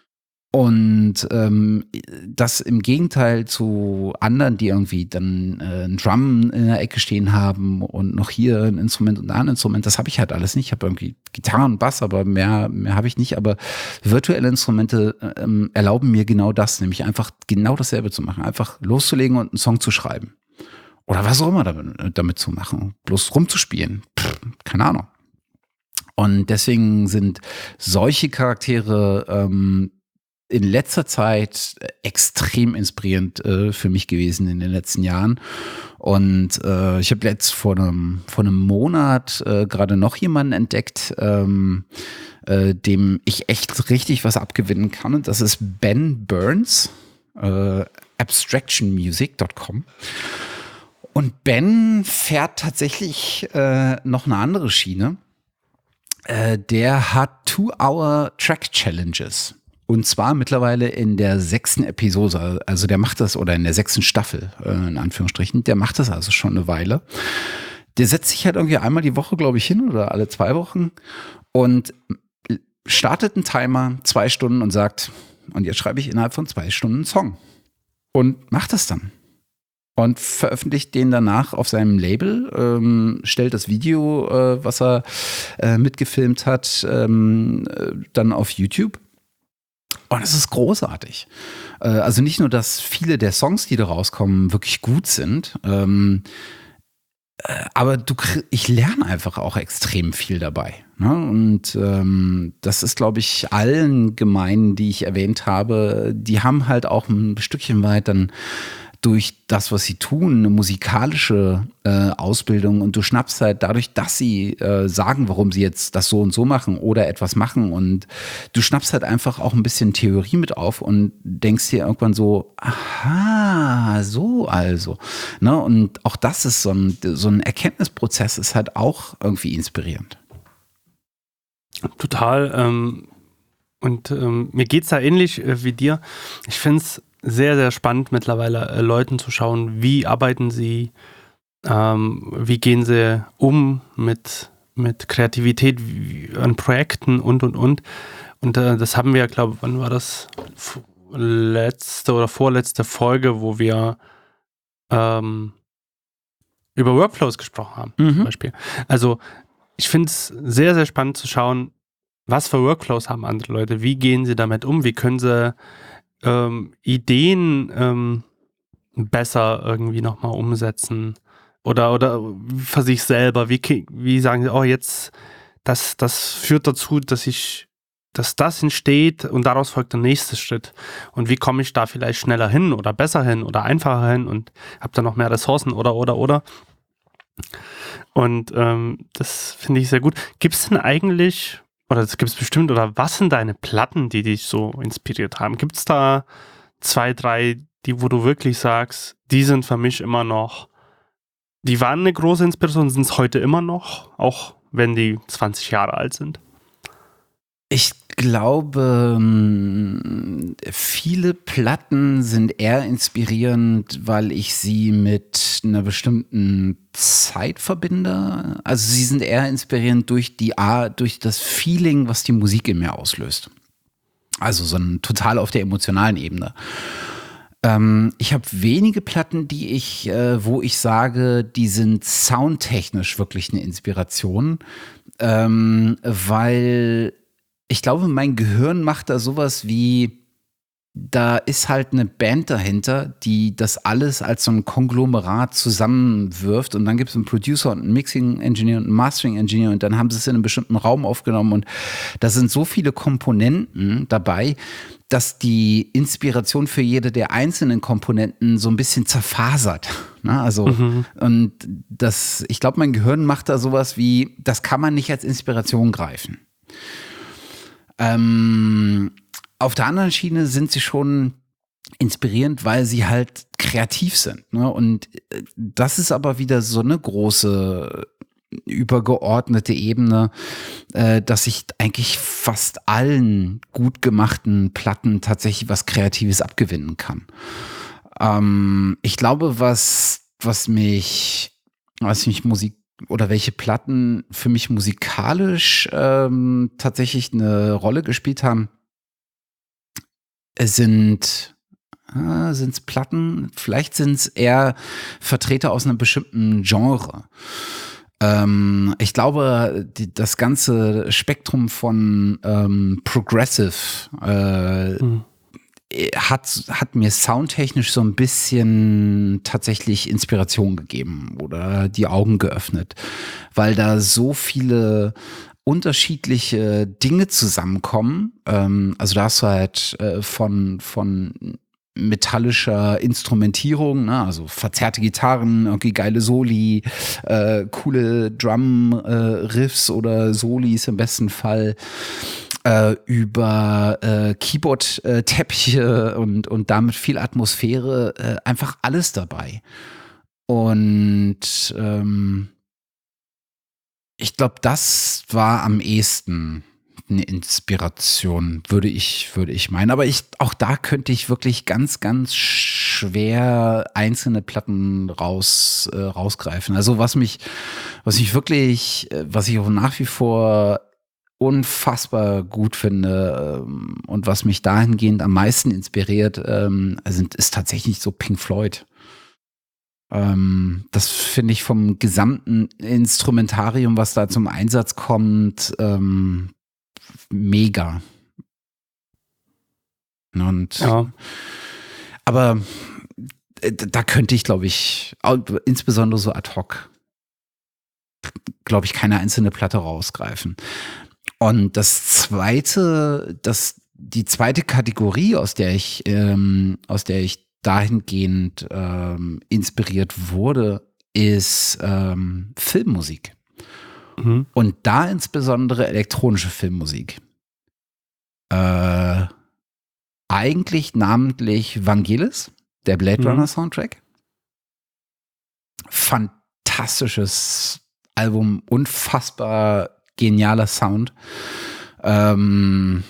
Und ähm, das im Gegenteil zu anderen, die irgendwie dann äh, ein Drum in der Ecke stehen haben und noch hier ein Instrument und da ein Instrument, das habe ich halt alles nicht. Ich habe irgendwie Gitarre und Bass, aber mehr, mehr habe ich nicht. Aber virtuelle Instrumente ähm, erlauben mir genau das, nämlich einfach genau dasselbe zu machen. Einfach loszulegen und einen Song zu schreiben. Oder was auch immer damit, damit zu machen. Bloß rumzuspielen. Pff, keine Ahnung. Und deswegen sind solche Charaktere ähm, in letzter Zeit extrem inspirierend äh, für mich gewesen in den letzten Jahren. Und äh, ich habe jetzt vor einem, vor einem Monat äh, gerade noch jemanden entdeckt, ähm, äh, dem ich echt richtig was abgewinnen kann. Und das ist Ben Burns, äh, abstraction music dot com. Und Ben fährt tatsächlich äh, noch eine andere Schiene. Äh, der hat Two-Hour-Track-Challenges. Und zwar mittlerweile in der sechsten Episode, also der macht das, oder in der sechsten Staffel, äh, in Anführungsstrichen, der macht das also schon eine Weile. Der setzt sich halt irgendwie einmal die Woche, glaube ich, hin oder alle zwei Wochen und startet einen Timer, zwei Stunden und sagt, und jetzt schreibe ich innerhalb von zwei Stunden einen Song. Und macht das dann. Und veröffentlicht den danach auf seinem Label, ähm, stellt das Video, äh, was er äh, mitgefilmt hat, ähm, äh, dann auf YouTube. Und es ist großartig. Äh, also nicht nur, dass viele der Songs, die da rauskommen, wirklich gut sind, ähm, äh, aber du, ich lerne einfach auch extrem viel dabei. Ne? Und ähm, das ist, glaube ich, allen Gemeinden, die ich erwähnt habe, die haben halt auch ein Stückchen weit dann durch das, was sie tun, eine musikalische äh, Ausbildung, und du schnappst halt dadurch, dass sie äh, sagen, warum sie jetzt das so und so machen oder etwas machen, und du schnappst halt einfach auch ein bisschen Theorie mit auf und denkst dir irgendwann so, aha, so also. Ne? Und auch das ist so ein, so ein Erkenntnisprozess, ist halt auch irgendwie inspirierend. Total. Ähm, und ähm, mir geht es da ähnlich äh, wie dir. Ich finde es sehr, sehr spannend mittlerweile, äh, Leuten zu schauen, wie arbeiten sie, ähm, wie gehen sie um mit, mit Kreativität wie, an Projekten und, und, und. Und äh, das haben wir ja, glaube ich, wann war das? Letzte oder vorletzte Folge, wo wir ähm, über Workflows gesprochen haben, mhm. zum Beispiel. Also ich finde es sehr, sehr spannend zu schauen, was für Workflows haben andere Leute, wie gehen sie damit um, wie können sie Ähm, Ideen ähm, besser irgendwie nochmal umsetzen oder, oder für sich selber, wie, wie sagen sie, oh jetzt, das, das führt dazu, dass ich, dass das entsteht und daraus folgt der nächste Schritt und wie komme ich da vielleicht schneller hin oder besser hin oder einfacher hin und habe da noch mehr Ressourcen oder, oder, oder und ähm, das finde ich sehr gut. Gibt es denn eigentlich Oder das gibt es bestimmt, oder was sind deine Platten, die dich so inspiriert haben? Gibt es da zwei, drei, die, wo du wirklich sagst, die sind für mich immer noch, die waren eine große Inspiration, sind es heute immer noch, auch wenn die zwanzig Jahre alt sind? Ich glaube, viele Platten sind eher inspirierend, weil ich sie mit einer bestimmten Zeit verbinde. Also sie sind eher inspirierend durch die Art, durch das Feeling, was die Musik in mir auslöst. Also so ein total auf der emotionalen Ebene. Ähm, ich habe wenige Platten, die ich, äh, wo ich sage, die sind soundtechnisch wirklich eine Inspiration, ähm, weil ich glaube, mein Gehirn macht da sowas wie, da ist halt eine Band dahinter, die das alles als so ein Konglomerat zusammenwirft, und dann gibt es einen Producer und einen Mixing-Engineer und einen Mastering-Engineer, und dann haben sie es in einem bestimmten Raum aufgenommen, und da sind so viele Komponenten dabei, dass die Inspiration für jede der einzelnen Komponenten so ein bisschen zerfasert. Ne? Also, mhm. und das, ich glaube, mein Gehirn macht da sowas wie, das kann man nicht als Inspiration greifen. Ähm, auf der anderen Schiene sind sie schon inspirierend, weil sie halt kreativ sind. Ne? Und das ist aber wieder so eine große übergeordnete Ebene, äh, dass ich eigentlich fast allen gut gemachten Platten tatsächlich was Kreatives abgewinnen kann. Ähm, ich glaube, was, was mich, was mich Musik oder welche Platten für mich musikalisch ähm, tatsächlich eine Rolle gespielt haben, sind ah, sind es Platten, vielleicht sind es eher Vertreter aus einem bestimmten Genre. Ähm, ich glaube, die, das ganze Spektrum von ähm, Progressive äh, Mhm. hat, hat mir soundtechnisch so ein bisschen tatsächlich Inspiration gegeben oder die Augen geöffnet, weil da so viele unterschiedliche Dinge zusammenkommen. Ähm, also da hast du halt äh, von, von metallischer Instrumentierung, ne? Also verzerrte Gitarren, irgendwie geile Soli, äh, coole Drum-Riffs äh, oder Solis im besten Fall, äh, über äh, Keyboard-Teppiche und, und damit viel Atmosphäre, äh, einfach alles dabei. Und ähm, ich glaube, das war am ehesten eine Inspiration, würde ich, würde ich meinen. Aber ich, auch da könnte ich wirklich ganz, ganz schwer einzelne Platten raus, äh, rausgreifen. Also was mich, was mich wirklich, äh, was ich auch nach wie vor unfassbar gut finde ähm, und was mich dahingehend am meisten inspiriert, ähm, sind, ist tatsächlich so Pink Floyd. Ähm, das finde ich vom gesamten Instrumentarium, was da zum Einsatz kommt, ähm, mega. Und Ja. aber äh, da könnte ich, glaube ich, au- insbesondere so ad hoc, glaube ich, keine einzelne Platte rausgreifen. Und das zweite, das, die zweite Kategorie, aus der ich, ähm, aus der ich dahingehend ähm, inspiriert wurde, ist ähm, Filmmusik. Mhm. Und da insbesondere elektronische Filmmusik. Äh, eigentlich namentlich Vangelis, der Blade Mhm. Runner Soundtrack. Fantastisches Album, unfassbar genialer Sound. Ähm,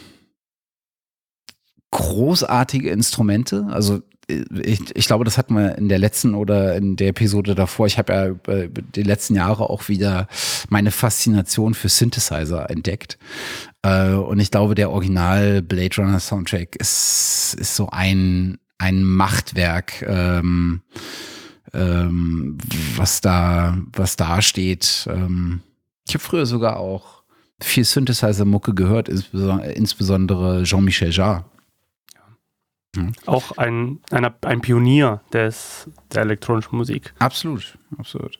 großartige Instrumente. Also ich, ich glaube, das hatten wir in der letzten oder in der Episode davor. Ich habe ja über die letzten Jahre auch wieder meine Faszination für Synthesizer entdeckt. Äh, und ich glaube, der Original Blade Runner Soundtrack ist, ist so ein, ein Machtwerk, ähm, ähm, was da, was da steht. Ähm, ich habe früher sogar auch viel Synthesizer-Mucke gehört, insbesondere, insbesondere Jean-Michel Jarre. Auch ein, einer, ein Pionier des, der elektronischen Musik. Absolut, absolut.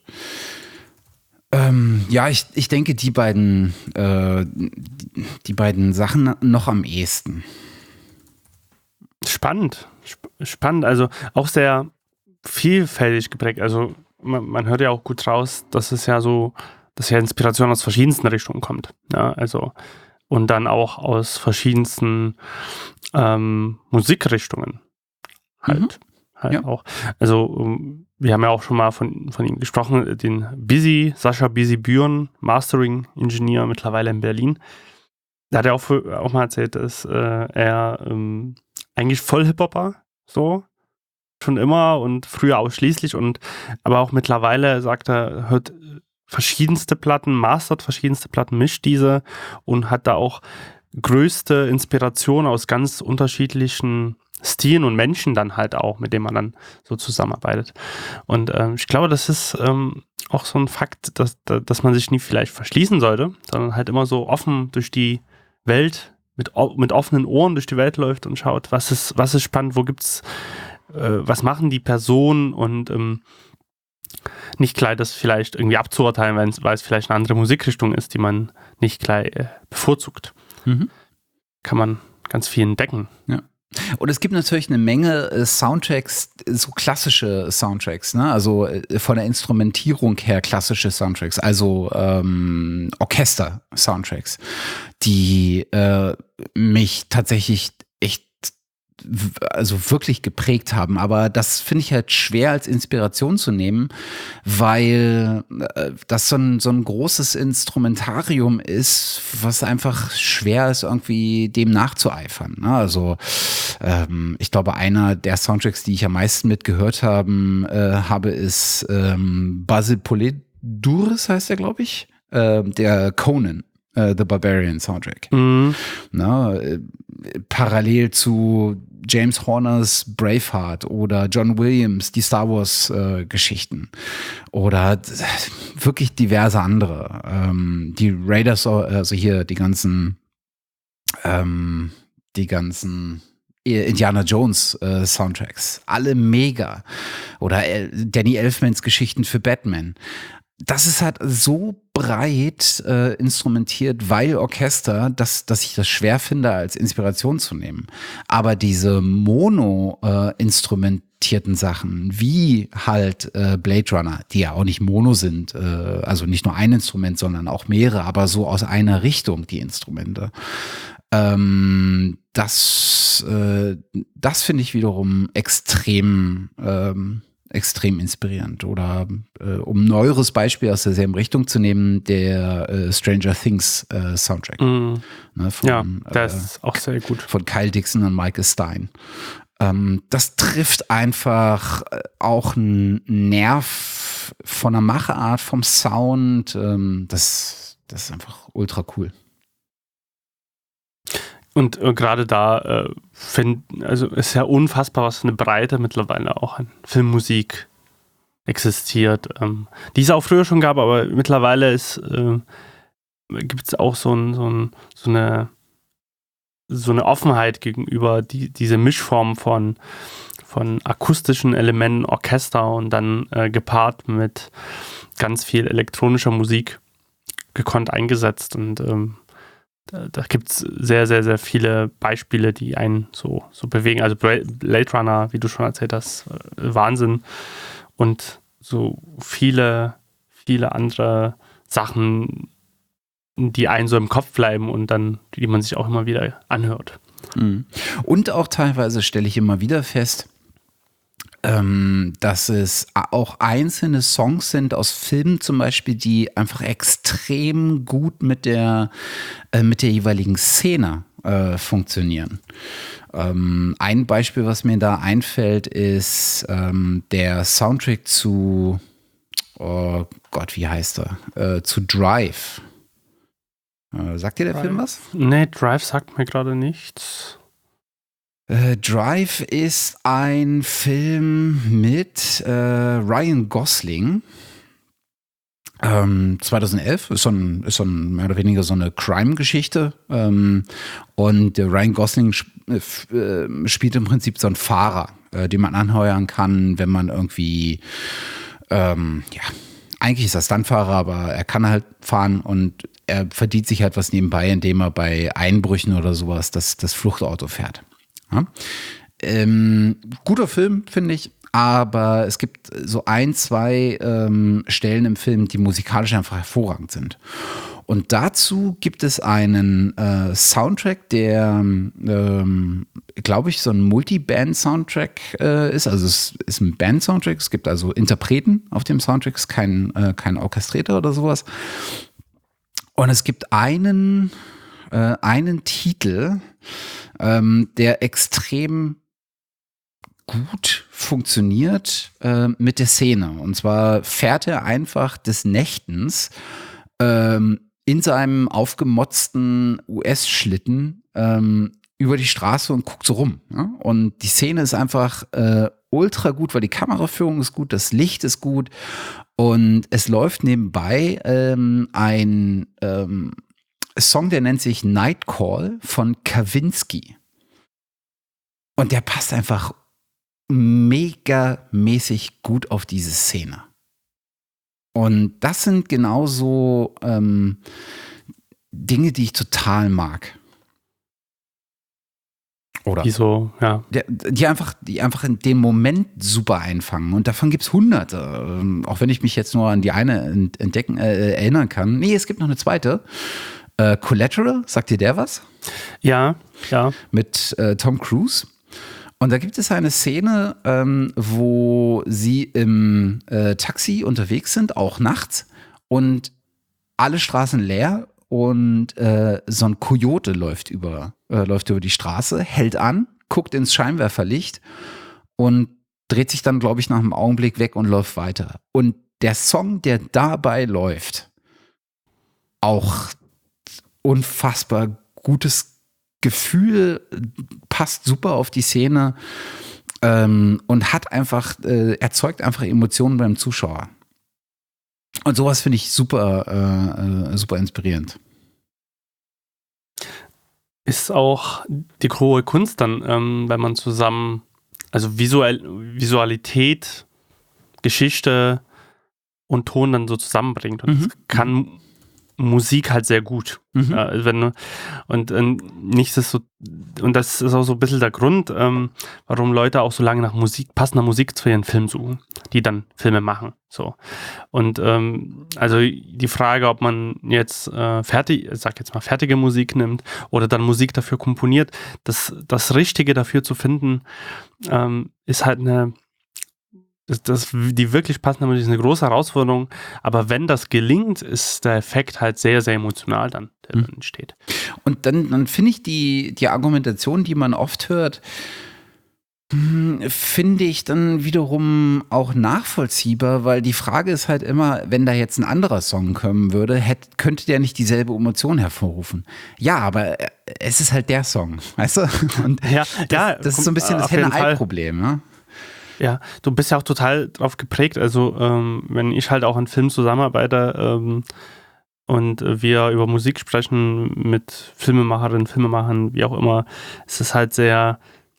Ähm, ja, ich, ich denke, die beiden, äh, die beiden Sachen noch am ehesten. Spannend, sp spannend, also auch sehr vielfältig geprägt. Also man, man hört ja auch gut raus, dass es ja so, dass ja Inspiration aus verschiedensten Richtungen kommt. Ja, also und dann auch aus verschiedensten ähm, Musikrichtungen halt. Mhm. halt Ja. auch. Also um, wir haben ja auch schon mal von, von ihm gesprochen, den Busy, Sascha Busy Bühren, Mastering Engineer mittlerweile in Berlin. Da hat er auch, für, auch mal erzählt, dass äh, er ähm, eigentlich voll Hip-Hopper, so, schon immer und früher ausschließlich und aber auch mittlerweile sagt er, hört verschiedenste Platten, mastert verschiedenste Platten, mischt diese und hat da auch größte Inspiration aus ganz unterschiedlichen Stilen und Menschen dann halt auch, mit denen man dann so zusammenarbeitet. Und ähm, ich glaube, das ist ähm, auch so ein Fakt, dass, dass man sich nie vielleicht verschließen sollte, sondern halt immer so offen durch die Welt, mit, mit offenen Ohren durch die Welt läuft und schaut, was ist, was ist spannend, wo gibt's, äh, was machen die Personen und ähm, nicht gleich das vielleicht irgendwie abzuurteilen, weil es vielleicht eine andere Musikrichtung ist, die man nicht gleich äh, bevorzugt. Mhm. Kann man ganz viel entdecken. Ja. Und es gibt natürlich eine Menge äh, Soundtracks, so klassische Soundtracks, ne? Also äh, von der Instrumentierung her klassische Soundtracks, also ähm, Orchester-Soundtracks, die äh, mich tatsächlich echt also wirklich geprägt haben. Aber das finde ich halt schwer als Inspiration zu nehmen, weil äh, das so ein, so ein großes Instrumentarium ist, was einfach schwer ist, irgendwie dem nachzueifern. Ne? Also ähm, ich glaube, einer der Soundtracks, die ich am meisten mitgehört haben, äh, habe, ist ähm, Basil Poledouris, heißt er, glaube ich, äh, der Conan. Uh, The Barbarian Soundtrack. Mhm. Na, äh, parallel zu James Horners Braveheart oder John Williams, die Star Wars äh, Geschichten oder äh, wirklich diverse andere. Ähm, die Raiders, also hier die ganzen, ähm, die ganzen Indiana Jones äh, Soundtracks, alle mega. Oder äh, Danny Elfmans Geschichten für Batman. Das ist halt so breit äh, instrumentiert, weil Orchester, dass, dass ich das schwer finde, als Inspiration zu nehmen. Aber diese mono-instrumentierten äh, Sachen, wie halt äh, Blade Runner, die ja auch nicht mono sind, äh, also nicht nur ein Instrument, sondern auch mehrere, aber so aus einer Richtung die Instrumente. Ähm, das äh, das finde ich wiederum extrem ähm, extrem inspirierend. Oder äh, um ein neueres Beispiel aus derselben Richtung zu nehmen, der äh, Stranger Things äh, Soundtrack. Mm. Ne, von, ja, der ist äh, auch sehr gut. Von Kyle Dixon und Michael Stein. Ähm, das trifft einfach auch einen Nerv von der Machart, vom Sound. Ähm, das, das ist einfach ultra cool. Und äh, gerade da äh, find, also ist ja unfassbar, was für eine Breite mittlerweile auch an Filmmusik existiert, ähm, die es auch früher schon gab, aber mittlerweile äh, gibt es auch so, ein, so, ein, so, eine, so eine Offenheit gegenüber die, diese Mischform von, von akustischen Elementen, Orchester und dann äh, gepaart mit ganz viel elektronischer Musik gekonnt eingesetzt. Und ähm, Da, da gibt es sehr, sehr, sehr viele Beispiele, die einen so, so bewegen. Also Blade Runner, wie du schon erzählt hast, Wahnsinn. Und so viele, viele andere Sachen, die einen so im Kopf bleiben und dann, die man sich auch immer wieder anhört. Und auch teilweise stelle ich immer wieder fest, Ähm, dass es auch einzelne Songs sind aus Filmen zum Beispiel, die einfach extrem gut mit der, äh, mit der jeweiligen Szene äh, funktionieren. Ähm, ein Beispiel, was mir da einfällt, ist ähm, der Soundtrack zu, oh Gott, wie heißt er? Äh, zu Drive. Äh, sagt dir der Drive. Film was? Nee, Drive sagt mir gerade nichts. Drive ist ein Film mit äh, Ryan Gosling. Ähm, zweitausendelf ist so, ein, ist so ein mehr oder weniger so eine Crime-Geschichte. Ähm, und äh, Ryan Gosling sp äh, spielt im Prinzip so einen Fahrer, äh, den man anheuern kann, wenn man irgendwie, ähm, ja, eigentlich ist er Stuntfahrer, aber er kann halt fahren und er verdient sich halt was nebenbei, indem er bei Einbrüchen oder sowas das, das Fluchtauto fährt. Ja. Ähm, guter Film, finde ich, aber es gibt so ein, zwei ähm, Stellen im Film, die musikalisch einfach hervorragend sind. Und dazu gibt es einen äh, Soundtrack, der, ähm, glaube ich, so ein Multi-Band-Soundtrack äh, ist. Also es ist ein Band-Soundtrack, es gibt also Interpreten auf dem Soundtrack, es ist kein, äh, kein Orchestrator oder sowas. Und es gibt einen, äh, einen Titel, ähm, der extrem gut funktioniert äh, mit der Szene. Und zwar fährt er einfach des Nächtens ähm, in seinem aufgemotzten U S-Schlitten ähm, über die Straße und guckt so rum. Ja? Und die Szene ist einfach äh, ultra gut, weil die Kameraführung ist gut, das Licht ist gut und es läuft nebenbei ähm, ein ähm, Song, der nennt sich Night Call von Kavinsky. Und der passt einfach mega-mäßig gut auf diese Szene. Und das sind genauso ähm, Dinge, die ich total mag. Oder? Die so, ja. Die, die, einfach, die einfach in dem Moment super einfangen. Und davon gibt es hunderte. Ähm, auch wenn ich mich jetzt nur an die eine entdecken, äh, erinnern kann. Nee, es gibt noch eine zweite. Äh, Collateral, sagt dir der was? Ja, ja. Mit äh, Tom Cruise. Und da gibt es eine Szene, ähm, wo sie im äh, Taxi unterwegs sind, auch nachts, und alle Straßen leer und äh, so ein Kojote läuft über, äh, läuft über die Straße, hält an, guckt ins Scheinwerferlicht und dreht sich dann, glaube ich, nach einem Augenblick weg und läuft weiter. Und der Song, der dabei läuft, auch unfassbar gutes Gefühl, passt super auf die Szene ähm, und hat einfach, äh, erzeugt einfach Emotionen beim Zuschauer. Und sowas finde ich super, äh, super inspirierend. Ist auch die hohe Kunst dann, ähm, wenn man zusammen, also Visual, Visualität, Geschichte und Ton dann so zusammenbringt. Und Mhm. das kann Musik halt sehr gut. Mhm. Äh, wenn, und äh, nichts ist so, und das ist auch so ein bisschen der Grund, ähm, warum Leute auch so lange nach Musik, passender Musik zu ihren Filmen suchen, die dann Filme machen. So. Und ähm, also die Frage, ob man jetzt äh, fertig, sag jetzt mal fertige Musik nimmt oder dann Musik dafür komponiert, das, das Richtige dafür zu finden, ähm, ist halt eine Das, das, die wirklich passende Musik ist eine große Herausforderung, aber wenn das gelingt, ist der Effekt halt sehr, sehr emotional dann, der Mhm. dann entsteht. Und dann, dann finde ich die, die Argumentation, die man oft hört, hm, finde ich dann wiederum auch nachvollziehbar, weil die Frage ist halt immer, wenn da jetzt ein anderer Song kommen würde, hätte, könnte der nicht dieselbe Emotion hervorrufen. Ja, aber es ist halt der Song, weißt du? Und Ja, das, ja, das ist so ein bisschen das auf jeden Fall. Henne-Ei-Problem, ne? Ja, du bist ja auch total drauf geprägt. Also, ähm, wenn ich halt auch an Filmen zusammenarbeite ähm, und wir über Musik sprechen mit Filmemacherinnen, Filmemachern, wie auch immer, ist es halt sehr,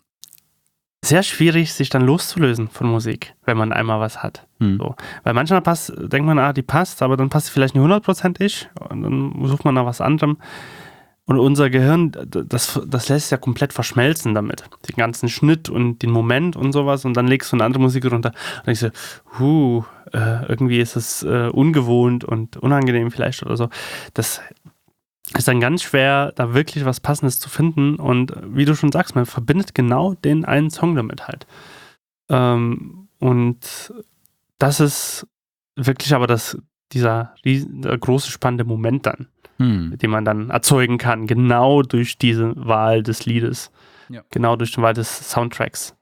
sehr schwierig, sich dann loszulösen von Musik, wenn man einmal was hat. Hm. So. Weil manchmal passt, denkt man, ah, die passt, aber dann passt sie vielleicht nicht hundertprozentig und dann sucht man nach was anderem. Und unser Gehirn, das, das lässt ja komplett verschmelzen damit. Den ganzen Schnitt und den Moment und sowas. Und dann legst du eine andere Musik runter und denkst du, huh, äh, irgendwie ist es äh, ungewohnt und unangenehm vielleicht oder so. Das ist dann ganz schwer, da wirklich was Passendes zu finden. Und wie du schon sagst, man verbindet genau den einen Song damit halt. Ähm, und das ist wirklich aber das, dieser riesen, der große spannende Moment dann. Hm. Den man dann erzeugen kann, genau durch diese Wahl des Liedes, Ja. genau durch die Wahl des Soundtracks.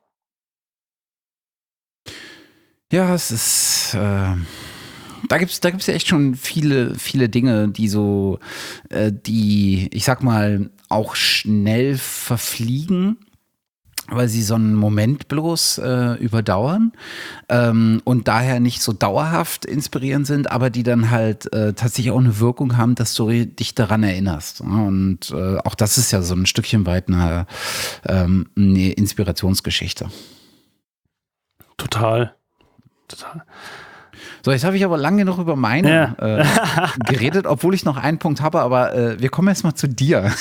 Ja, es ist, äh, da gibt's, da gibt's ja echt schon viele, viele Dinge, die so, äh, die, ich sag mal, auch schnell verfliegen, weil sie so einen Moment bloß äh, überdauern ähm, und daher nicht so dauerhaft inspirierend sind, aber die dann halt äh, tatsächlich auch eine Wirkung haben, dass du dich daran erinnerst. Und äh, auch das ist ja so ein Stückchen weit eine, ähm, eine Inspirationsgeschichte. Total. Total. So, jetzt habe ich aber lange genug über meine Ja. äh, geredet, obwohl ich noch einen Punkt habe, aber äh, wir kommen jetzt mal zu dir.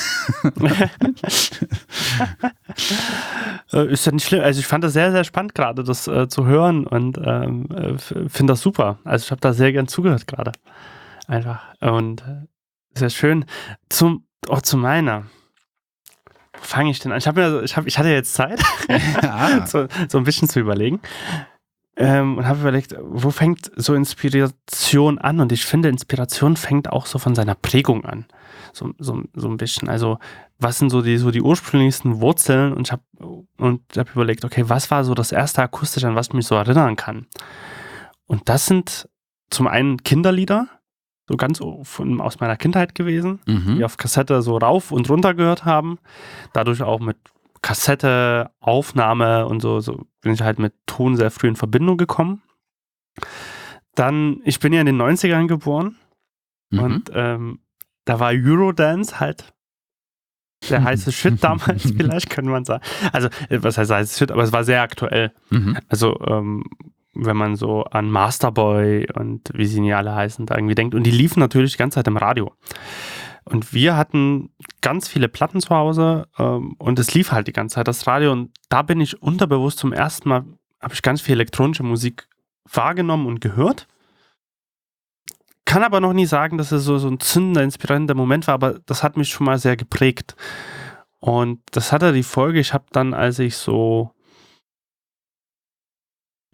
äh, ist ja nicht schlimm. Also ich fand das sehr, sehr spannend gerade, das äh, zu hören und ähm, äh, finde das super. Also ich habe da sehr gern zugehört gerade. Einfach. Und äh, sehr schön. Zum, auch zu meiner. Wo fange ich denn an? Ich, hab mir, ich, hab, ich hatte jetzt Zeit, Ja. so, so ein bisschen zu überlegen. Ähm, und habe überlegt, wo fängt so Inspiration an? Und ich finde, Inspiration fängt auch so von seiner Prägung an. So, so, so ein bisschen. Also, was sind so die, so die ursprünglichsten Wurzeln? Und ich habe und hab überlegt, okay, was war so das erste Akustische, an was ich mich so erinnern kann? Und das sind zum einen Kinderlieder, so ganz von, aus meiner Kindheit gewesen, Mhm. die auf Kassette so rauf und runter gehört haben. Dadurch auch mit Kassette, Aufnahme und so, so bin ich halt mit Ton sehr früh in Verbindung gekommen. Dann, ich bin ja in den neunzigern geboren Mhm. und ähm, da war Eurodance halt der heiße Shit damals, vielleicht könnte man sagen. Also, was heißt heißes Shit, aber es war sehr aktuell. Mhm. Also, ähm, wenn man so an Masterboy und wie sie nie alle heißen, da irgendwie denkt. Und die liefen natürlich die ganze Zeit im Radio. Und wir hatten ganz viele Platten zu Hause ähm, und es lief halt die ganze Zeit das Radio. Und da bin ich unterbewusst zum ersten Mal, habe ich ganz viel elektronische Musik wahrgenommen und gehört. Kann aber noch nie sagen, dass es so, so ein zündender, inspirierender Moment war, aber das hat mich schon mal sehr geprägt. Und das hatte die Folge, ich habe dann, als ich so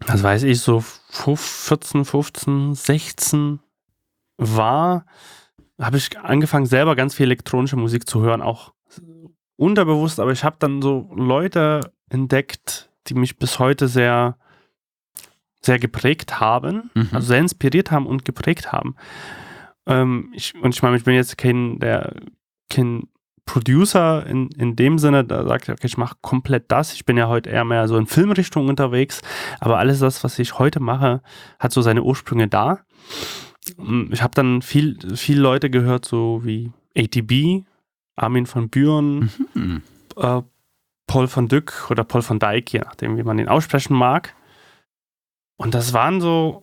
also weiß ich, so vierzehn, fünfzehn, sechzehn war, habe ich angefangen, selber ganz viel elektronische Musik zu hören, auch unterbewusst, aber ich habe dann so Leute entdeckt, die mich bis heute sehr, sehr geprägt haben, mhm. also sehr inspiriert haben und geprägt haben. Ähm, ich, und ich meine, ich bin jetzt kein, der, kein Producer in, in dem Sinne, da sagt, okay, ich mache komplett das. Ich bin ja heute eher mehr so in Filmrichtung unterwegs, aber alles das, was ich heute mache, hat so seine Ursprünge da. Ich habe dann viel, viele Leute gehört, so wie A T B, Armin van Buuren, mhm. äh, Paul van Dyk oder Paul van Dyk, je nachdem, wie man ihn aussprechen mag. Und das waren so,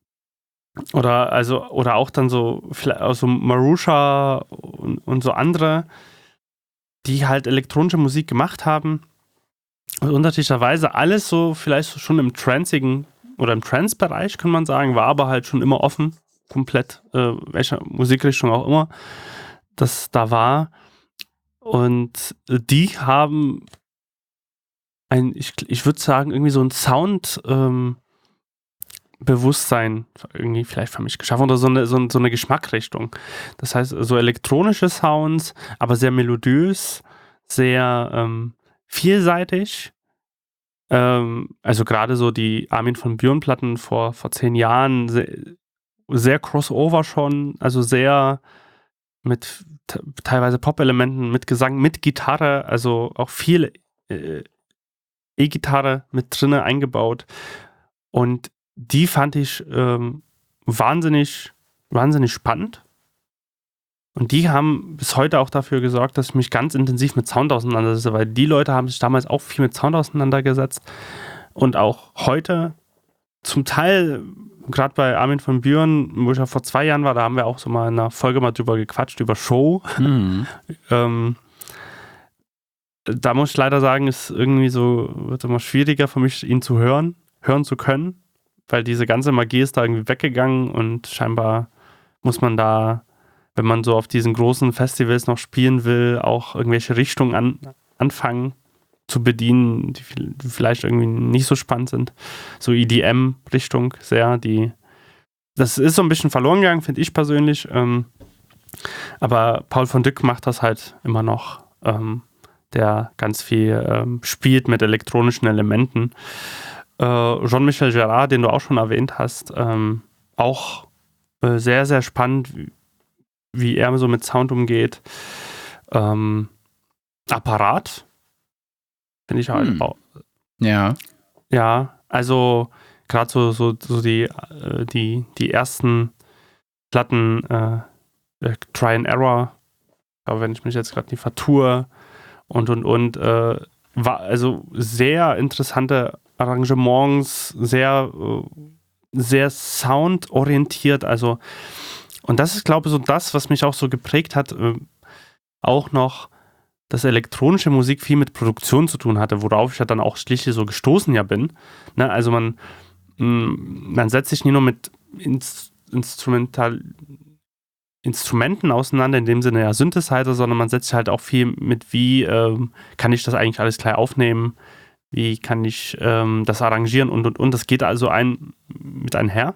oder also, oder auch dann so, vielleicht auch so Marusha und, und so andere, die halt elektronische Musik gemacht haben. Und unterschiedlicherweise alles so, vielleicht schon im Trancigen oder im Trance-Bereich, kann man sagen, war aber halt schon immer offen, komplett, äh, welche Musikrichtung auch immer das da war. Und die haben ein, ich, ich würde sagen, irgendwie so ein Sound, ähm, Bewusstsein irgendwie vielleicht für mich geschaffen oder so eine, so, so eine Geschmackrichtung. Das heißt, so elektronische Sounds, aber sehr melodiös, sehr ähm, vielseitig. Ähm, also gerade so die Armin van Buuren Platten vor, vor zehn Jahren, sehr, sehr Crossover schon, also sehr mit t- teilweise Pop-Elementen, mit Gesang, mit Gitarre, also auch viel äh, E-Gitarre mit drinne eingebaut. Und die fand ich ähm, wahnsinnig, wahnsinnig spannend. Und die haben bis heute auch dafür gesorgt, dass ich mich ganz intensiv mit Sound auseinandersetze, weil die Leute haben sich damals auch viel mit Sound auseinandergesetzt. Und auch heute zum Teil, gerade bei Armin van Buuren, wo ich ja vor zwei Jahren war, da haben wir auch so mal in einer Folge mal drüber gequatscht, über Show. Mhm. ähm, da muss ich leider sagen, ist irgendwie so, wird immer schwieriger für mich, ihn zu hören, hören zu können. Weil diese ganze Magie ist da irgendwie weggegangen und scheinbar muss man da, wenn man so auf diesen großen Festivals noch spielen will, auch irgendwelche Richtungen an, anfangen zu bedienen, die vielleicht irgendwie nicht so spannend sind. So E D M-Richtung sehr, die, das ist so ein bisschen verloren gegangen, finde ich persönlich. Ähm, aber Paul van Dyk macht das halt immer noch, ähm, der ganz viel ähm, spielt mit elektronischen Elementen. Jean-Michel Jarre, den du auch schon erwähnt hast, ähm, auch äh, sehr, sehr spannend, wie, wie er so mit Sound umgeht. Ähm, Apparat, finde ich halt hm. auch. Ja. Ja, also gerade so, so, so die, äh, die, die ersten Platten, äh, äh, Try and Error, aber wenn ich mich jetzt gerade nicht vertue und, und, und, äh, war also sehr interessante Arrangements, sehr, sehr soundorientiert, also und das ist, glaube ich, so das, was mich auch so geprägt hat, äh, auch noch, dass elektronische Musik viel mit Produktion zu tun hatte, worauf ich ja dann auch schließlich so gestoßen ja bin. Ne? Also man, mh, man setzt sich nicht nur mit Inst- Instrumental Instrumenten auseinander, in dem Sinne ja Synthesizer, sondern man setzt sich halt auch viel mit, wie ähm, kann ich das eigentlich alles gleich aufnehmen, wie kann ich ähm, das arrangieren und und und. Das geht also ein, mit einher.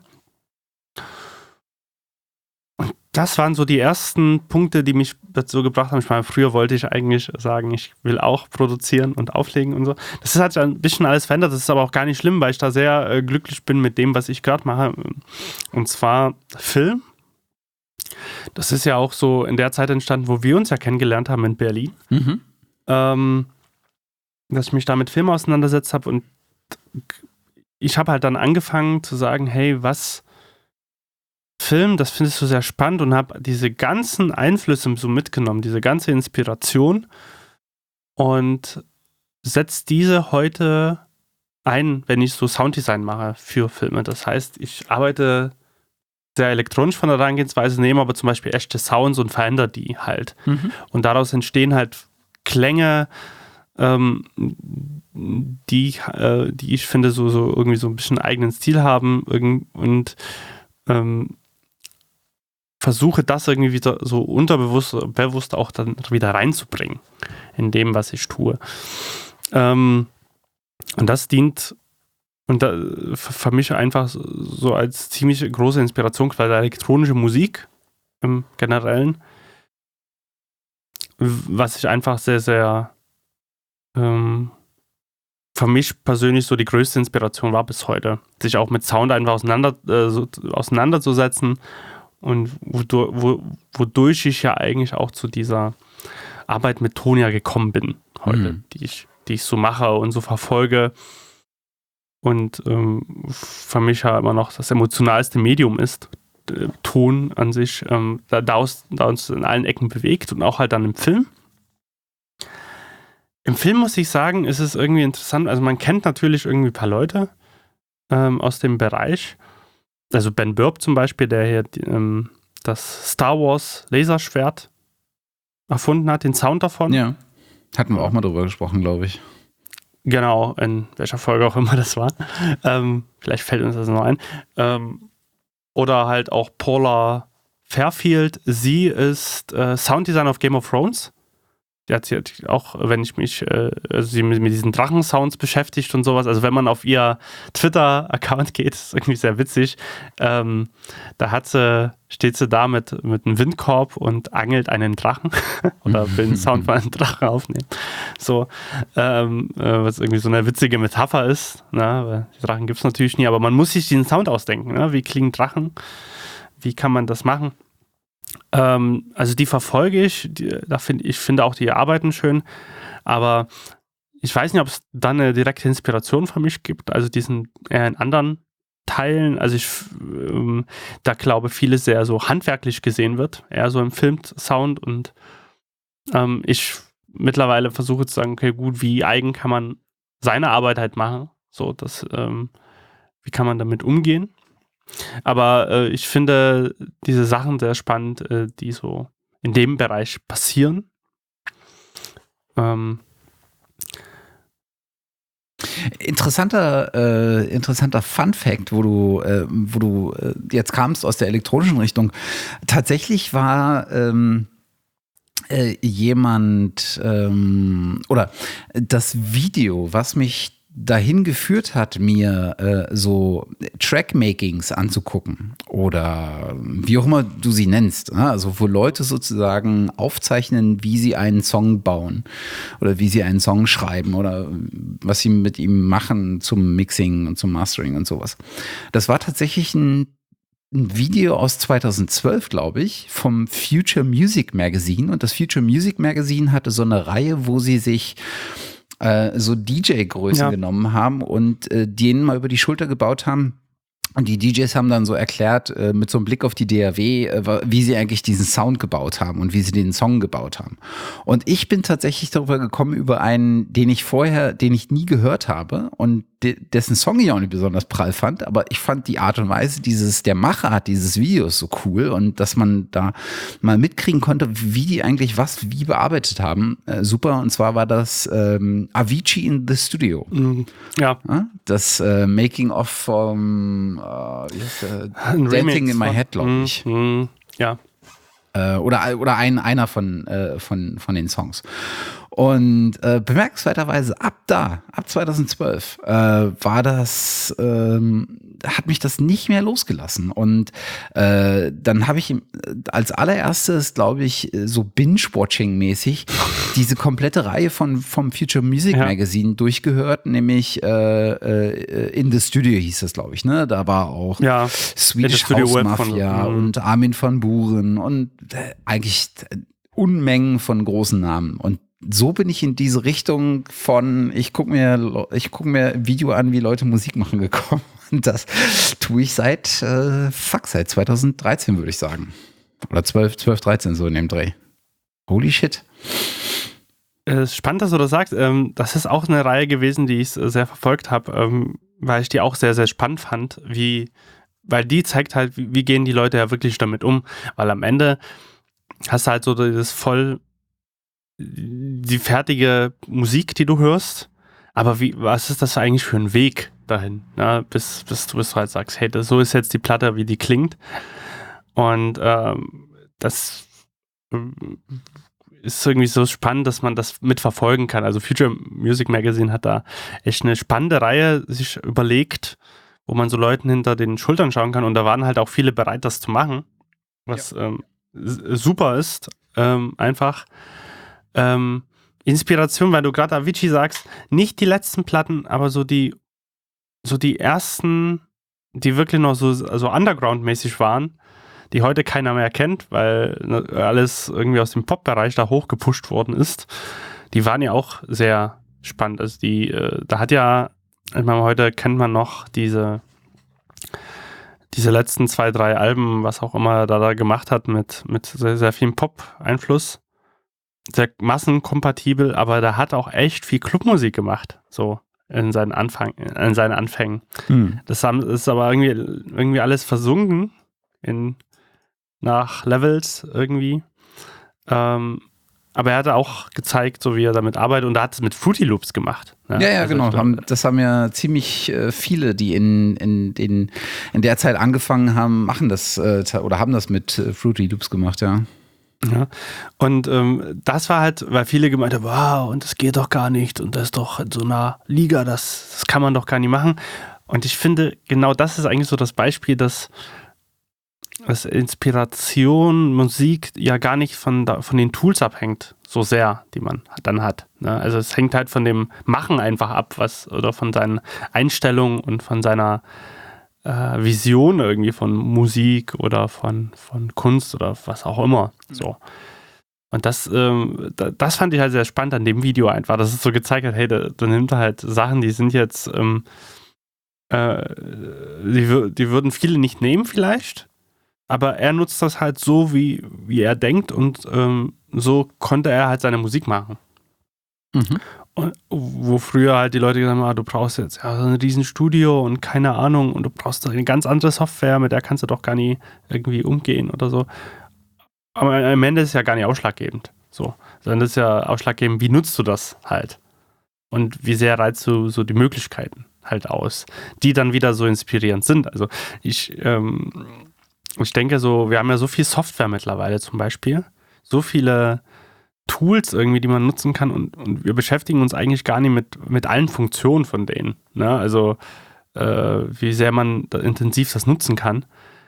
Und das waren so die ersten Punkte, die mich dazu gebracht haben. Ich meine, früher wollte ich eigentlich sagen, ich will auch produzieren und auflegen und so. Das hat ein bisschen alles verändert. Das ist aber auch gar nicht schlimm, weil ich da sehr äh, glücklich bin mit dem, was ich gerade mache. Und zwar Film. Das ist ja auch so in der Zeit entstanden, wo wir uns ja kennengelernt haben in Berlin. Mhm. Ähm, dass ich mich da mit Film auseinandergesetzt habe und ich habe halt dann angefangen zu sagen, hey, was Film, das findest du sehr spannend und habe diese ganzen Einflüsse so mitgenommen, diese ganze Inspiration und setze diese heute ein, wenn ich so Sounddesign mache für Filme. Das heißt, ich arbeite sehr elektronisch von der Herangehensweise, nehme aber zum Beispiel echte Sounds und verändere die halt. Mhm. Und daraus entstehen halt Klänge, ähm, die, äh, die ich finde, so, so irgendwie so ein bisschen eigenen Stil haben und ähm, versuche das irgendwie wieder so unterbewusst, bewusst auch dann wieder reinzubringen in dem, was ich tue. Ähm, und das dient Und da für mich einfach so als ziemlich große Inspiration, weil elektronische Musik im Generellen, was ich einfach sehr, sehr ähm, für mich persönlich so die größte Inspiration war bis heute, sich auch mit Sound einfach auseinander, äh, so, auseinanderzusetzen und wodurch, wo, wodurch ich ja eigentlich auch zu dieser Arbeit mit Ton ja gekommen bin heute, mhm. die ich, die ich so mache und so verfolge und ähm, für mich ja immer noch das emotionalste Medium ist, äh, Ton an sich, ähm, da, da, uns, da uns in allen Ecken bewegt und auch halt dann im Film. Im Film muss ich sagen, ist es irgendwie interessant, also man kennt natürlich irgendwie ein paar Leute ähm, aus dem Bereich, also Ben Burtt zum Beispiel, der hier ähm, das Star Wars Laserschwert erfunden hat, den Sound davon. Ja, hatten wir auch mal drüber gesprochen, glaube ich. Genau, in welcher Folge auch immer das war. Ähm, vielleicht fällt uns das noch ein. Ähm, oder halt auch Paula Fairfield, sie ist äh, Sounddesigner auf Game of Thrones. Die hat sie auch, wenn ich mich, äh, also sie mit, mit diesen Drachensounds beschäftigt und sowas. Also wenn man auf ihr Twitter-Account geht, ist irgendwie sehr witzig. Ähm, da hat sie, steht sie da mit, mit einem Windkorb und angelt einen Drachen oder will einen Sound von einem Drachen aufnehmen. So, ähm, äh, was irgendwie so eine witzige Metapher ist. Ne? Weil die Drachen gibt es natürlich nie, aber man muss sich diesen Sound ausdenken. Ne? Wie klingen Drachen? Wie kann man das machen? Ähm, also die verfolge ich, die, da find, ich finde auch die Arbeiten schön, aber ich weiß nicht, ob es dann eine direkte Inspiration für mich gibt, also diesen eher in anderen Teilen, also ich ähm, da glaube viele sehr so handwerklich gesehen wird, eher so im Film-Sound und ähm, ich mittlerweile versuche zu sagen, okay, gut, wie eigen kann man seine Arbeit halt machen, so, das, ähm, wie kann man damit umgehen? Aber äh, ich finde diese Sachen sehr spannend, äh, die so in dem Bereich passieren. Ähm. Interessanter, äh, interessanter Fun-Fact, wo du, äh, wo du äh, jetzt kamst aus der elektronischen Richtung. Tatsächlich war ähm, äh, jemand ähm, oder das Video, was mich dahin geführt hat, mir äh, so Trackmakings anzugucken oder wie auch immer du sie nennst, ne? Also wo Leute sozusagen aufzeichnen, wie sie einen Song bauen oder wie sie einen Song schreiben oder was sie mit ihm machen zum Mixing und zum Mastering und sowas. Das war tatsächlich ein ein Video aus zweitausendzwölf, glaube ich, vom Future Music Magazine, und das Future Music Magazine hatte so eine Reihe, wo sie sich so D J-Größen ja. genommen haben und äh, denen mal über die Schulter gebaut haben. Und die D Js haben dann so erklärt, äh, mit so einem Blick auf die D A W, äh, wie sie eigentlich diesen Sound gebaut haben und wie sie den Song gebaut haben. Und ich bin tatsächlich darüber gekommen, über einen, den ich vorher, den ich nie gehört habe und de- dessen Song ich auch nicht besonders prall fand, aber ich fand die Art und Weise dieses, der Machart dieses Videos so cool und dass man da mal mitkriegen konnte, wie die eigentlich was wie bearbeitet haben. Äh, super, und zwar war das ähm, Avicii in the Studio. Mhm. Ja. Das äh, Making-of vom Uh, yes, uh, Dancing in My Head, glaube ich. Mm, mm, ja. Äh, oder oder ein, einer von, äh, von, von den Songs. Und äh, bemerkenswerterweise ab da, ab zweitausendzwölf, äh, war das, ähm, hat mich das nicht mehr losgelassen. Und äh, dann habe ich als allererstes, glaube ich, so Binge-Watching-mäßig diese komplette Reihe von vom Future Music ja. Magazine durchgehört, nämlich äh, äh, In the Studio hieß das, glaube ich. Ne? Da war auch ja. Swedish House Mafia von, und Armin van Buuren und äh, eigentlich Unmengen von großen Namen. Und so bin ich in diese Richtung von, ich gucke mir, ich guck mir Video an, wie Leute Musik machen, gekommen. Und das tue ich seit, äh, fuck, seit zweitausenddreizehn, würde ich sagen. Oder zwölf, zwölf, dreizehn, so in dem Dreh. Holy shit. Es ist spannend, dass du das sagst. Das ist auch eine Reihe gewesen, die ich sehr verfolgt habe, weil ich die auch sehr, sehr spannend fand, wie, weil die zeigt halt, wie gehen die Leute ja wirklich damit um. Weil am Ende hast du halt so das voll die fertige Musik, die du hörst, aber wie, was ist das eigentlich für ein Weg dahin, ne? bis, bis du bis halt sagst, hey, das, so ist jetzt die Platte, wie die klingt. Und ähm, das ist irgendwie so spannend, dass man das mitverfolgen kann. Also Future Music Magazine hat da echt eine spannende Reihe sich überlegt, wo man so Leuten hinter den Schultern schauen kann. Und da waren halt auch viele bereit, das zu machen, was ja. ähm, super ist. Ähm, einfach ähm, Inspiration, weil du gerade Avicii sagst, nicht die letzten Platten, aber so die, so die ersten, die wirklich noch so also Underground-mäßig waren, die heute keiner mehr kennt, weil alles irgendwie aus dem Pop-Bereich da hochgepusht worden ist. Die waren ja auch sehr spannend. Also die, äh, da hat ja, ich meine, heute kennt man noch diese, diese letzten zwei, drei Alben, was auch immer er da, da gemacht hat, mit, mit sehr, sehr viel Pop-Einfluss. Sehr massenkompatibel, aber da hat auch echt viel Clubmusik gemacht, so in seinen, Anfang, in seinen Anfängen. Hm. Das haben, ist aber irgendwie, irgendwie alles versunken in nach Levels irgendwie. Ähm, aber er hat auch gezeigt, so wie er damit arbeitet, und er hat es mit Fruity Loops gemacht. Ne? Ja, ja, also genau. Haben, das haben ja ziemlich äh, viele, die in, in, in, in der Zeit angefangen haben, machen das äh, oder haben das mit äh, Fruity Loops gemacht, ja. Ja. Und ähm, das war halt, weil viele gemeint haben, wow, und das geht doch gar nicht und das ist doch in so einer Liga, das, das kann man doch gar nicht machen. Und ich finde, genau das ist eigentlich so das Beispiel, dass dass Inspiration, Musik ja gar nicht von, da, von den Tools abhängt, so sehr, die man dann hat. Ne? Also es hängt halt von dem Machen einfach ab, was oder von seinen Einstellungen und von seiner äh, Vision irgendwie von Musik oder von, von Kunst oder was auch immer. So. Und das, ähm, das fand ich halt sehr spannend an dem Video einfach, dass es so gezeigt hat, hey, da, da nimmt er halt Sachen, die sind jetzt, ähm, äh, die, die würden viele nicht nehmen vielleicht, aber er nutzt das halt so, wie, wie er denkt, und ähm, so konnte er halt seine Musik machen. Mhm. Und, wo früher halt die Leute gesagt haben, ah, du brauchst jetzt ja, so ein riesen Studio und keine Ahnung und du brauchst eine ganz andere Software, mit der kannst du doch gar nicht irgendwie umgehen oder so. Aber am Ende ist es ja gar nicht ausschlaggebend. So. Sondern das ist ja ausschlaggebend, wie nutzt du das halt? Und wie sehr reizt du so die Möglichkeiten halt aus, die dann wieder so inspirierend sind. Also ich, ähm, ich denke so, wir haben ja so viel Software mittlerweile zum Beispiel, so viele Tools irgendwie, die man nutzen kann, und, und wir beschäftigen uns eigentlich gar nicht mit, mit allen Funktionen von denen. Ne? Also äh, wie sehr man da intensiv das nutzen kann.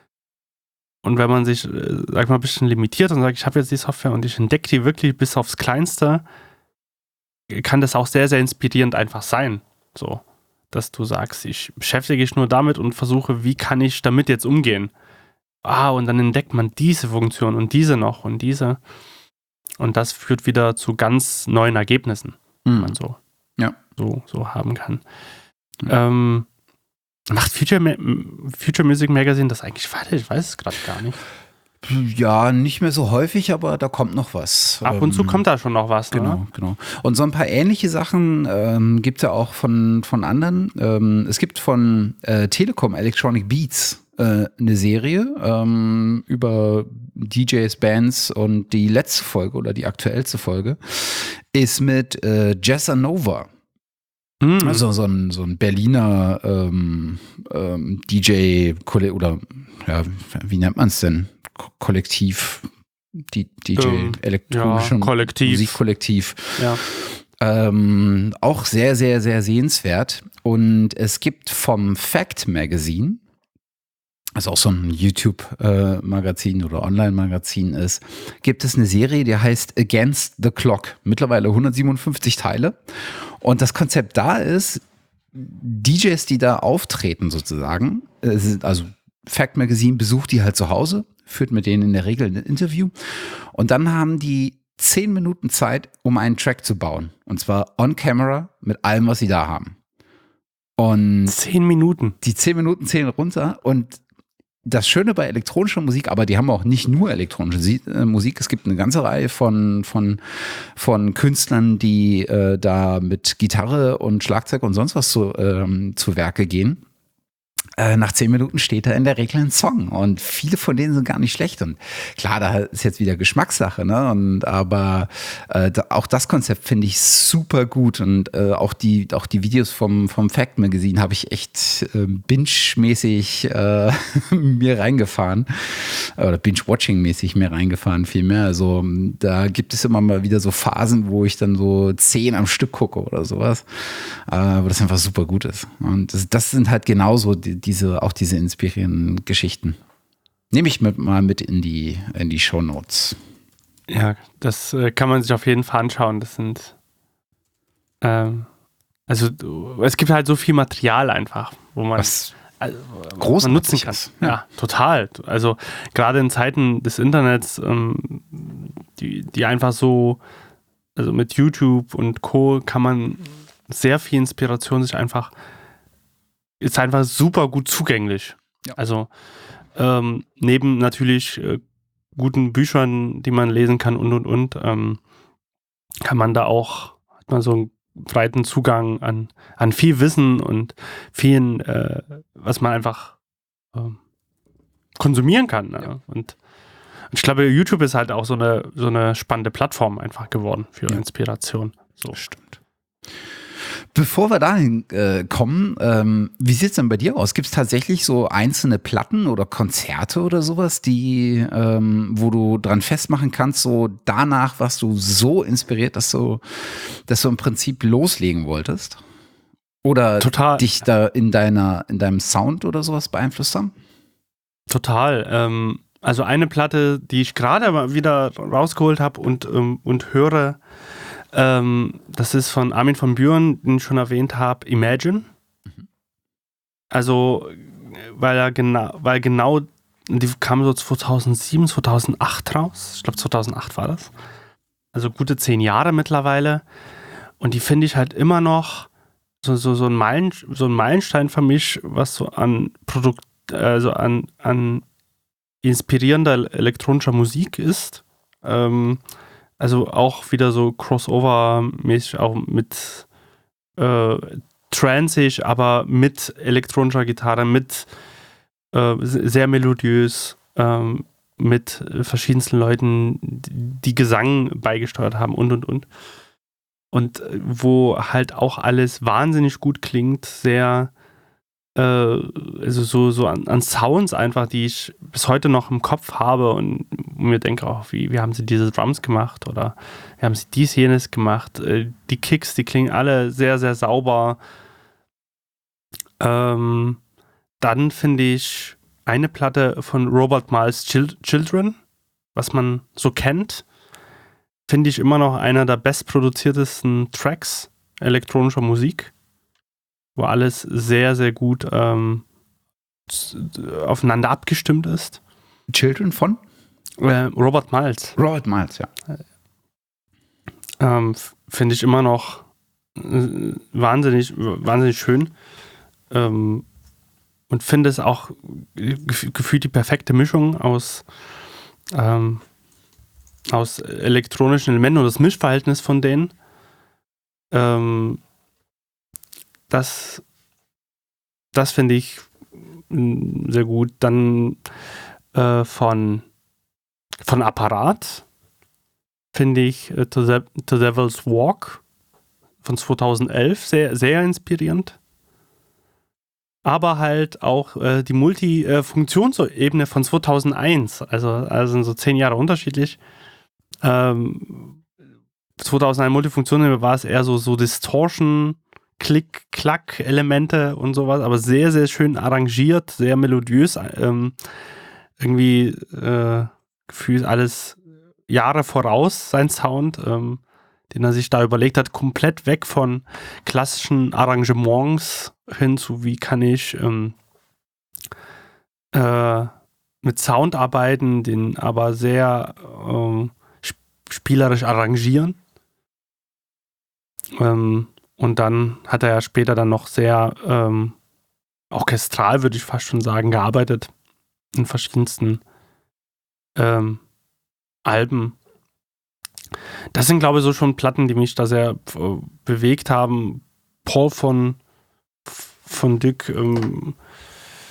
Und wenn man sich, äh, sag ich mal, ein bisschen limitiert und sagt, ich habe jetzt die Software und ich entdecke die wirklich bis aufs Kleinste, kann das auch sehr, sehr inspirierend einfach sein. So, dass du sagst, ich beschäftige mich nur damit und versuche, wie kann ich damit jetzt umgehen? Ah, und dann entdeckt man diese Funktion und diese noch und diese. Und das führt wieder zu ganz neuen Ergebnissen, mhm. die man so, ja. so, so haben kann. Mhm. Ähm, macht Future, Future Music Magazine das eigentlich weiter? Ich weiß es gerade gar nicht. Ja, nicht mehr so häufig, aber da kommt noch was. Ab und zu ähm, kommt da schon noch was. Genau, ne? genau. Und so ein paar ähnliche Sachen ähm, gibt es ja auch von, von anderen. Ähm, es gibt von äh, Telekom Electronic Beats äh, eine Serie ähm, über D Js, Bands, und die letzte Folge oder die aktuellste Folge ist mit äh, Jazzanova. Mhm. Also so ein, so ein Berliner ähm, ähm, D J oder ja, wie nennt man es denn? Kollektiv, die D J, ähm, elektronische ja, Kollektiv. Musikkollektiv. Ja. Ähm, auch sehr, sehr, sehr sehenswert. Und es gibt vom Fact Magazine, was auch so ein YouTube-Magazin oder Online-Magazin ist, gibt es eine Serie, die heißt Against the Clock. Mittlerweile hundertsiebenundfünfzig Teile. Und das Konzept da ist, D Js, die da auftreten sozusagen, also Fact Magazine besucht die halt zu Hause, führt mit denen in der Regel ein Interview, und dann haben die zehn Minuten Zeit, um einen Track zu bauen. Und zwar on camera mit allem, was sie da haben. Und zehn Minuten? Die zehn Minuten zählen runter, und das Schöne bei elektronischer Musik, aber die haben auch nicht nur elektronische Musik, es gibt eine ganze Reihe von, von, von Künstlern, die äh, da mit Gitarre und Schlagzeug und sonst was zu, ähm, zu Werke gehen. äh, nach zehn Minuten steht da in der Regel ein Song und viele von denen sind gar nicht schlecht und klar, da ist jetzt wieder Geschmackssache, ne? Und aber äh, da, auch das Konzept finde ich super gut und äh, auch die auch die Videos vom vom Fact Magazine habe ich echt äh, binge-mäßig äh, mir reingefahren oder binge-watching-mäßig mir reingefahren vielmehr. Also da gibt es immer mal wieder so Phasen, wo ich dann so zehn am Stück gucke oder sowas, äh, wo das einfach super gut ist und das, das sind halt genauso die diese, auch diese inspirierenden Geschichten. Nehme ich mit, mal mit in die, in die Shownotes. Ja, das äh, kann man sich auf jeden Fall anschauen. Das sind, ähm, also es gibt halt so viel Material einfach, wo man, Was also, groß man nutzen kann. Ja. ja, total. Also gerade in Zeiten des Internets, ähm, die, die einfach so, also mit YouTube und Co. kann man sehr viel Inspiration sich einfach ist einfach super gut zugänglich. Ja. Also ähm, neben natürlich äh, guten Büchern, die man lesen kann und und und, ähm, kann man da auch, hat man so einen breiten Zugang an, an viel Wissen und vielen, äh, was man einfach ähm, konsumieren kann. Ne? Ja. Und ich glaube, YouTube ist halt auch so eine, so eine spannende Plattform einfach geworden für ja. Inspiration. So. Stimmt. Bevor wir dahin äh, kommen, ähm, wie sieht es denn bei dir aus? Gibt es tatsächlich so einzelne Platten oder Konzerte oder sowas, die, ähm, wo du dran festmachen kannst, so danach warst du so inspiriert, dass du, dass du im Prinzip loslegen wolltest? Oder Total. dich da in deiner, in deinem Sound oder sowas beeinflusst haben? Total. Ähm, also eine Platte, die ich gerade mal wieder rausgeholt habe und, ähm, und höre, Ähm, das ist von Armin von Buuren, den ich schon erwähnt habe, Imagine. Mhm. Also, weil er genau, weil genau, die kam so zweitausendsieben, zweitausendacht raus. Ich glaube, zweitausendacht war das. Also gute zehn Jahre mittlerweile. Und die finde ich halt immer noch so, so, so, ein Meilen, so ein Meilenstein für mich, was so an Produkt, also an, an inspirierender elektronischer Musik ist. Ähm, Also auch wieder so Crossover-mäßig, auch mit äh, transig, aber mit elektronischer Gitarre, mit äh, sehr melodiös, ähm, mit verschiedensten Leuten, die Gesang beigesteuert haben und und und. Und wo halt auch alles wahnsinnig gut klingt, sehr also so, so an, an Sounds einfach, die ich bis heute noch im Kopf habe und mir denke auch, wie, wie haben sie diese Drums gemacht oder wie haben sie dies, jenes gemacht. Die Kicks, die klingen alle sehr, sehr sauber. Ähm, dann finde ich eine Platte von Robert Miles Children, was man so kennt, finde ich immer noch einer der bestproduziertesten Tracks elektronischer Musik, wo alles sehr, sehr gut ähm, aufeinander abgestimmt ist. Children von? Äh, Robert Miles. Robert Miles, ja. Ähm, Finde ich immer noch äh, wahnsinnig, wahnsinnig schön. Ähm, und finde es auch gef- gefühlt die perfekte Mischung aus, ähm, aus elektronischen Elementen und das Mischverhältnis von denen. Ähm, das das finde ich mh, sehr gut. Dann äh, von, von Apparat finde ich äh, The, De- The Devil's Walk von zweitausendelf sehr, sehr inspirierend. Aber halt auch äh, die Multifunktionsebene von zweitausendeins, also, also sind so zehn Jahre unterschiedlich. Ähm, zweitausendeins Multifunktion war es eher so, so Distortion, Klick, Klack, Elemente und sowas, aber sehr, sehr schön arrangiert, sehr melodiös. Ähm, irgendwie äh, gefühlt alles Jahre voraus, sein Sound, ähm, den er sich da überlegt hat, komplett weg von klassischen Arrangements hin zu, wie kann ich ähm, äh, mit Sound arbeiten, den aber sehr ähm, sp- spielerisch arrangieren. Ähm, und dann hat er ja später dann noch sehr ähm, orchestral, würde ich fast schon sagen, gearbeitet in verschiedensten ähm, Alben. Das sind, glaube ich, so schon Platten, die mich da sehr äh, bewegt haben. Paul von, von Dyck, ähm,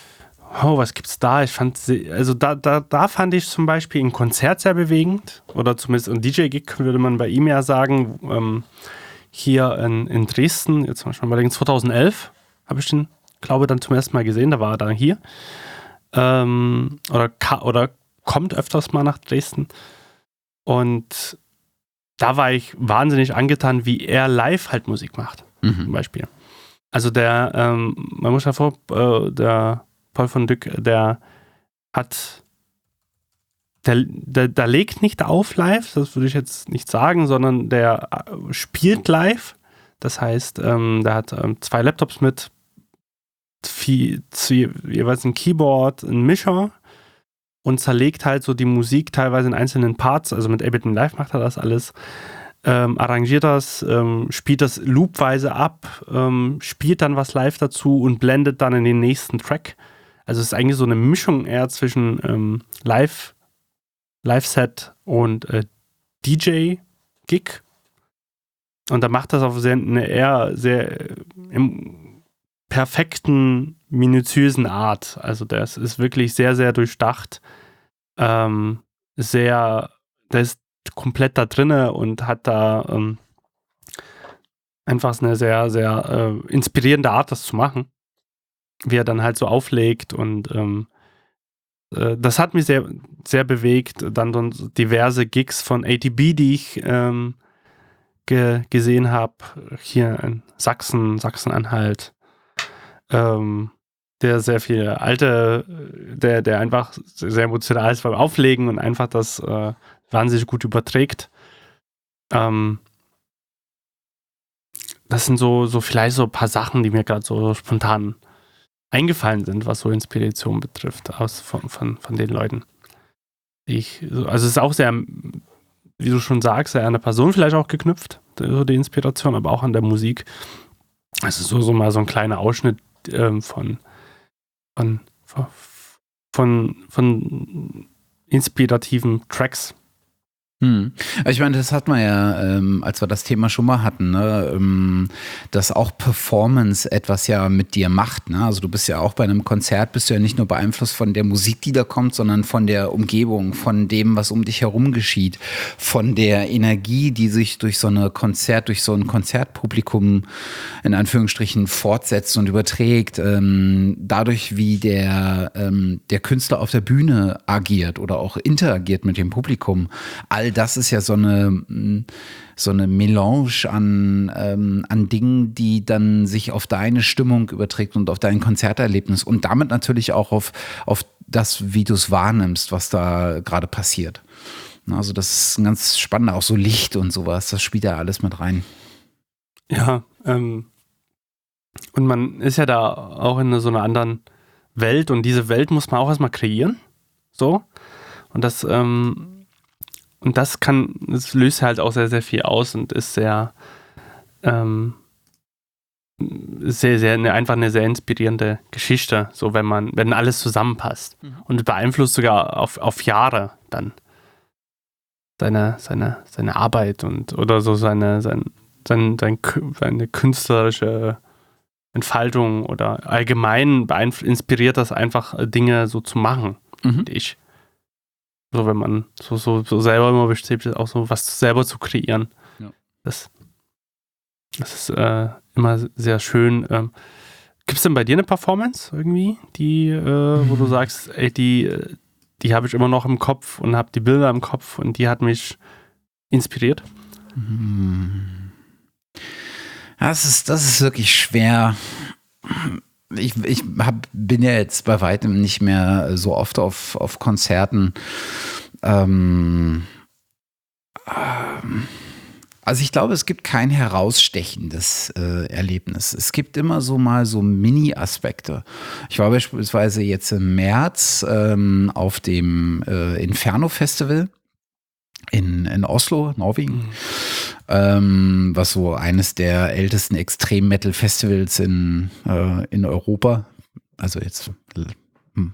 Oh, was gibt's da? Ich fand, also da, da, da fand ich zum Beispiel ein Konzert sehr bewegend, oder zumindest ein D J-Gig würde man bei ihm ja sagen. Ähm, hier in, in Dresden, jetzt zum Beispiel mal zweitausendelf, habe ich den, glaube ich, dann zum ersten Mal gesehen, da war er dann hier. Ähm, oder, oder kommt öfters mal nach Dresden. Und da war ich wahnsinnig angetan, wie er live halt Musik macht, mhm. zum Beispiel. Also der, ähm, man muss ja vor, äh, der Paul von Dyck, der hat, der, der, der legt nicht auf live, das würde ich jetzt nicht sagen, sondern der spielt live. Das heißt, ähm, der hat ähm, zwei Laptops mit, viel, jeweils ein Keyboard, ein Mischer und zerlegt halt so die Musik teilweise in einzelnen Parts. Also mit Ableton Live macht er das alles. Ähm, arrangiert das, ähm, spielt das loopweise ab, ähm, spielt dann was live dazu und blendet dann in den nächsten Track. Also es ist eigentlich so eine Mischung eher zwischen ähm, Live, Live-Set und äh, D J-Gig. Und da macht das auf sehr, eine eher sehr äh, im perfekten, minutiösen Art. Also das ist wirklich sehr, sehr durchdacht. Ähm, sehr, der ist komplett da drinne und hat da ähm, einfach eine sehr, sehr äh, inspirierende Art, das zu machen. Wie er dann halt so auflegt und ähm, äh, das hat mich sehr, sehr bewegt. Dann, dann diverse Gigs von A T B, die ich ähm, ge- gesehen habe. Hier in Sachsen, Sachsen-Anhalt. Ähm, der sehr viel alte, der, der einfach sehr emotional ist beim Auflegen und einfach das äh, wahnsinnig gut überträgt. Ähm, das sind so, so vielleicht so ein paar Sachen, die mir gerade so spontan eingefallen sind, was so Inspiration betrifft, aus, von, von, von den Leuten. Ich, also es ist auch sehr, wie du schon sagst, sehr an eine Person vielleicht auch geknüpft, so die Inspiration, aber auch an der Musik. Es ist so, so mal so ein kleiner Ausschnitt ähm, von, von, von, von inspirativen Tracks. Hm. Ich meine, das hat man ja, ähm, als wir das Thema schon mal hatten, ne, ähm, dass auch Performance etwas ja mit dir macht. Ne? Also du bist ja auch bei einem Konzert, bist du ja nicht nur beeinflusst von der Musik, die da kommt, sondern von der Umgebung, von dem, was um dich herum geschieht, von der Energie, die sich durch so eine Konzert, durch so ein Konzertpublikum in Anführungsstrichen fortsetzt und überträgt, ähm, dadurch, wie der, ähm, der Künstler auf der Bühne agiert oder auch interagiert mit dem Publikum. All das ist ja so eine, so eine Melange an, ähm, an Dingen, die dann sich auf deine Stimmung überträgt und auf dein Konzerterlebnis und damit natürlich auch auf, auf das, wie du es wahrnimmst, was da gerade passiert. Also das ist ein ganz spannender, auch so Licht und sowas, das spielt ja alles mit rein. Ja, ähm, und man ist ja da auch in so einer anderen Welt und diese Welt muss man auch erstmal kreieren. So. Und das, ähm, Und das kann, das löst halt auch sehr, sehr viel aus und ist sehr, ähm, sehr, sehr, eine, einfach eine sehr inspirierende Geschichte, so wenn man, wenn alles zusammenpasst. Mhm. Und beeinflusst sogar auf, auf Jahre dann seine, seine, seine Arbeit und oder so seine, sein, sein, sein, seine künstlerische Entfaltung oder allgemein beeinflusst, inspiriert das einfach, Dinge so zu machen, mhm. finde ich. So, wenn man so, so, so selber immer bestrebt ist, auch so was selber zu kreieren. Ja. Das, das ist äh, immer sehr schön. Ähm, Gibt es denn bei dir eine Performance irgendwie, die, äh, mhm. wo du sagst, ey, die, die habe ich immer noch im Kopf und habe die Bilder im Kopf und die hat mich inspiriert? Mhm. Das ist, das ist wirklich schwer. Ich, ich hab, bin ja jetzt bei weitem nicht mehr so oft auf, auf Konzerten. Ähm, ähm, also ich glaube, es gibt kein herausstechendes äh, Erlebnis. Es gibt immer so mal so Mini-Aspekte. Ich war beispielsweise jetzt im März ähm, auf dem äh, Inferno-Festival in, in Oslo, Norwegen. Mhm. Ähm, was so eines der ältesten Extrem-Metal-Festivals in, äh, in Europa, also jetzt hm,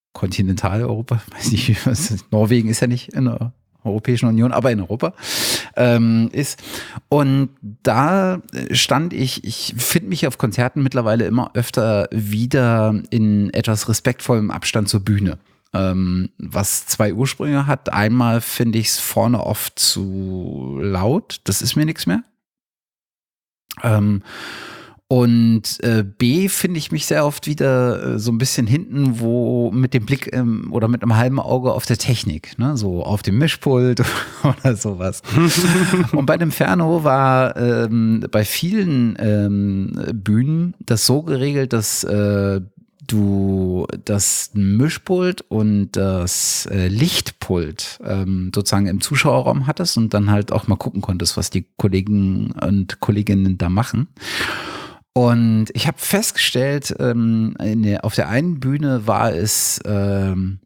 Kontinentaleuropa, weiß nicht, was, Norwegen ist ja nicht in der Europäischen Union, aber in Europa. ähm, ist. Und da stand ich, ich finde mich auf Konzerten mittlerweile immer öfter wieder in etwas respektvollem Abstand zur Bühne. Ähm, was zwei Ursprünge hat. Einmal finde ich es vorne oft zu laut, das ist mir nichts mehr. Ähm, Und äh, B finde ich mich sehr oft wieder äh, so ein bisschen hinten, wo mit dem Blick ähm, oder mit einem halben Auge auf der Technik, ne? So auf dem Mischpult oder sowas. Und bei dem Inferno war ähm, bei vielen ähm, Bühnen das so geregelt, dass äh, du das Mischpult und das äh, Lichtpult ähm, sozusagen im Zuschauerraum hattest und dann halt auch mal gucken konntest, was die Kollegen und Kolleginnen da machen. Und ich habe festgestellt, ähm, in der, auf der einen Bühne war es ähm,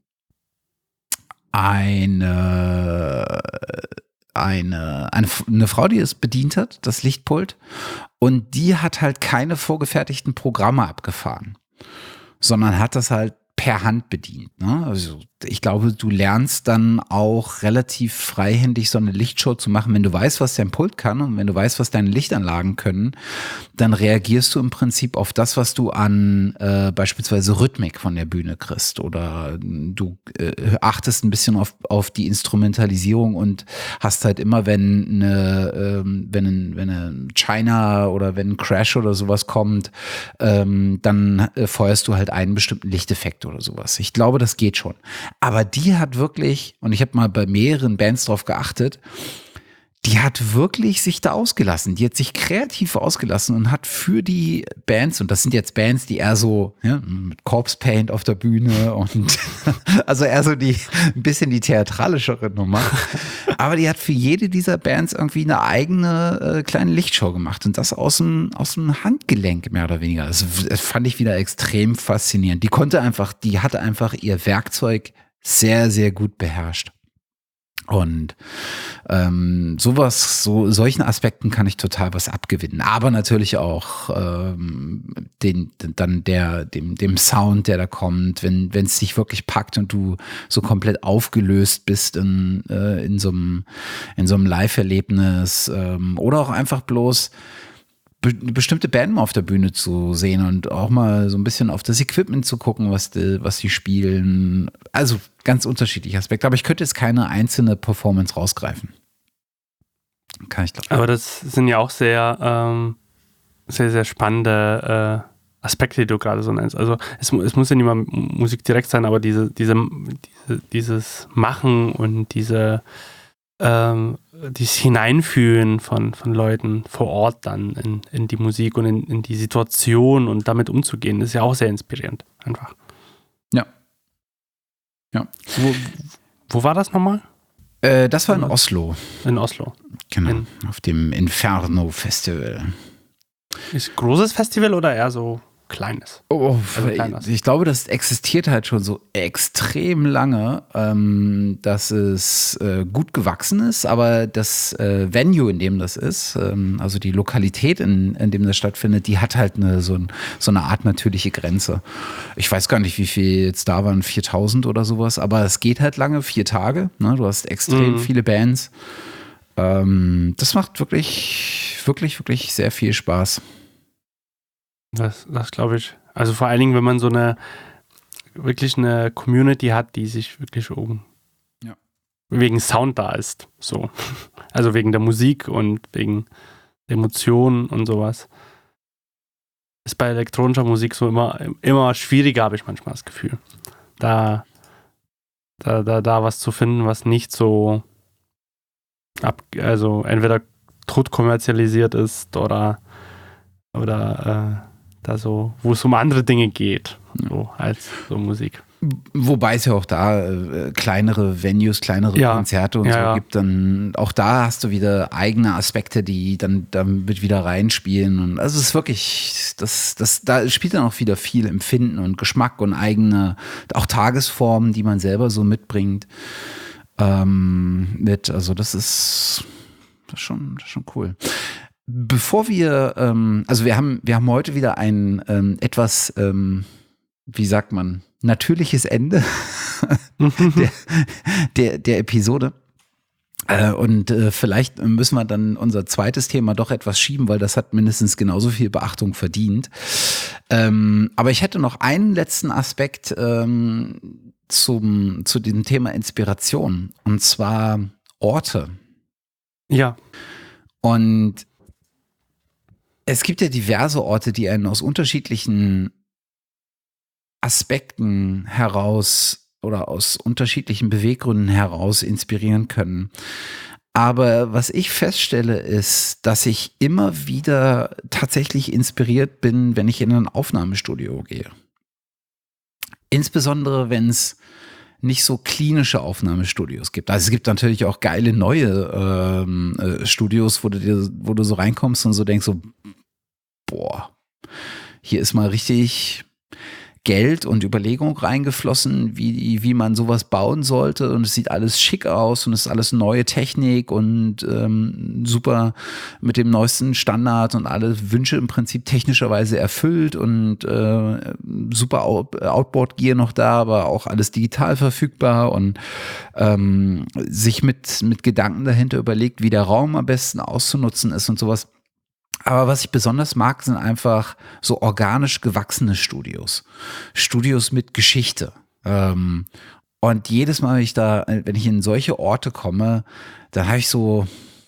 eine, eine, eine, eine Frau, die es bedient hat, das Lichtpult. Und die hat halt keine vorgefertigten Programme abgefahren, sondern hat das halt per Hand bedient. Ne? Also ich glaube, du lernst dann auch relativ freihändig so eine Lichtshow zu machen. Wenn du weißt, was dein Pult kann und wenn du weißt, was deine Lichtanlagen können, dann reagierst du im Prinzip auf das, was du an äh, beispielsweise Rhythmik von der Bühne kriegst. Oder du äh, achtest ein bisschen auf, auf die Instrumentalisierung und hast halt immer, wenn eine, ähm, wenn ein, wenn eine China oder wenn ein Crash oder sowas kommt, ähm, dann äh, feuerst du halt einen bestimmten Lichteffekt oder sowas. Ich glaube, das geht schon. Aber die hat wirklich, und ich habe mal bei mehreren Bands drauf geachtet, die hat wirklich sich da ausgelassen. Die hat sich kreativ ausgelassen und hat für die Bands, und das sind jetzt Bands, die eher so ja, mit Corpse Paint auf der Bühne und also eher so die ein bisschen die theatralischere Nummer. Aber die hat für jede dieser Bands irgendwie eine eigene äh, kleine Lichtshow gemacht und das aus dem, aus dem Handgelenk mehr oder weniger. Das, das fand ich wieder extrem faszinierend. Die konnte einfach, die hatte einfach ihr Werkzeug sehr, sehr gut beherrscht. Und ähm, sowas, so solchen Aspekten kann ich total was abgewinnen. Aber natürlich auch ähm, den, dann der, dem, dem Sound, der da kommt, wenn wenn es dich wirklich packt und du so komplett aufgelöst bist in äh, in so einem in so einem Live-Erlebnis ähm, oder auch einfach bloß be- bestimmte Band mal auf der Bühne zu sehen und auch mal so ein bisschen auf das Equipment zu gucken, was die, was die spielen. Also ganz unterschiedliche Aspekte. Aber ich könnte jetzt keine einzelne Performance rausgreifen. Kann ich glaube. Aber das sind ja auch sehr, ähm, sehr, sehr spannende äh, Aspekte, die du gerade so nennst. Also es, es muss ja nicht mal Musik direkt sein, aber diese, diese, diese, dieses Machen und diese ähm, dieses Hineinfühlen von, von Leuten vor Ort dann in, in die Musik und in, in die Situation und damit umzugehen, ist ja auch sehr inspirierend, einfach. Ja. Ja. Wo, wo war das nochmal? Äh, das war in Oslo. In Oslo. Genau, In, auf dem Inferno Festival. ist großes Festival oder eher so kleines? Oh, Also kleines. ich glaube, das existiert halt schon so extrem lange, ähm, dass es äh, gut gewachsen ist, aber das äh, Venue, in dem das ist, ähm, also die Lokalität, in, in dem das stattfindet, die hat halt eine, so, ein, so eine Art natürliche Grenze. Ich weiß gar nicht, wie viel jetzt da waren, viertausend oder sowas, aber es geht halt lange, vier Tage. Ne? Du hast extrem Mhm. viele Bands. Ähm, das macht wirklich, wirklich, wirklich sehr viel Spaß. Das, das glaube ich. Also vor allen Dingen, wenn man so eine wirklich eine Community hat, die sich wirklich um Ja. wegen Sound da ist. So. Also wegen der Musik und wegen der Emotionen und sowas. Ist bei elektronischer Musik so immer, immer schwieriger, habe ich manchmal das Gefühl. Da, da, da, da was zu finden, was nicht so ab, also entweder tot kommerzialisiert ist oder oder äh, da so, wo es um andere Dinge geht, so als so Musik. Wobei es ja auch da äh, kleinere Venues, kleinere Ja. Konzerte und Ja, so ja. gibt, dann auch da hast du wieder eigene Aspekte, die dann damit wieder reinspielen. Und also es ist wirklich, das, das, da spielt dann auch wieder viel Empfinden und Geschmack und eigene, auch Tagesformen, die man selber so mitbringt. Ähm, mit, also das ist, das ist schon, das ist schon cool. Bevor wir, ähm, also wir haben, wir haben heute wieder ein ähm, etwas, ähm, wie sagt man, natürliches Ende der, der, der Episode. Äh, und äh, vielleicht müssen wir dann unser zweites Thema doch etwas schieben, weil das hat mindestens genauso viel Beachtung verdient. Ähm, aber ich hätte noch einen letzten Aspekt ähm, zum, zu dem Thema Inspiration, und zwar Orte. Ja. Und es gibt ja diverse Orte, die einen aus unterschiedlichen Aspekten heraus oder aus unterschiedlichen Beweggründen heraus inspirieren können. Aber was ich feststelle, ist, dass ich immer wieder tatsächlich inspiriert bin, wenn ich in ein Aufnahmestudio gehe. Insbesondere, wenn es nicht so klinische Aufnahmestudios gibt. Also es gibt natürlich auch geile neue ähm, äh, Studios, wo du dir, wo du so reinkommst und so denkst so, boah, hier ist mal richtig Geld und Überlegung reingeflossen, wie, wie man sowas bauen sollte, und es sieht alles schick aus und es ist alles neue Technik und ähm, super mit dem neuesten Standard und alle Wünsche im Prinzip technischerweise erfüllt und äh, super Out- Outboard-Gear noch da, aber auch alles digital verfügbar und ähm, sich mit, mit Gedanken dahinter überlegt, wie der Raum am besten auszunutzen ist und sowas. Aber was ich besonders mag, sind einfach so organisch gewachsene Studios. Studios mit Geschichte. Ähm, und jedes Mal, wenn ich da, wenn ich in solche Orte komme, dann habe ich so,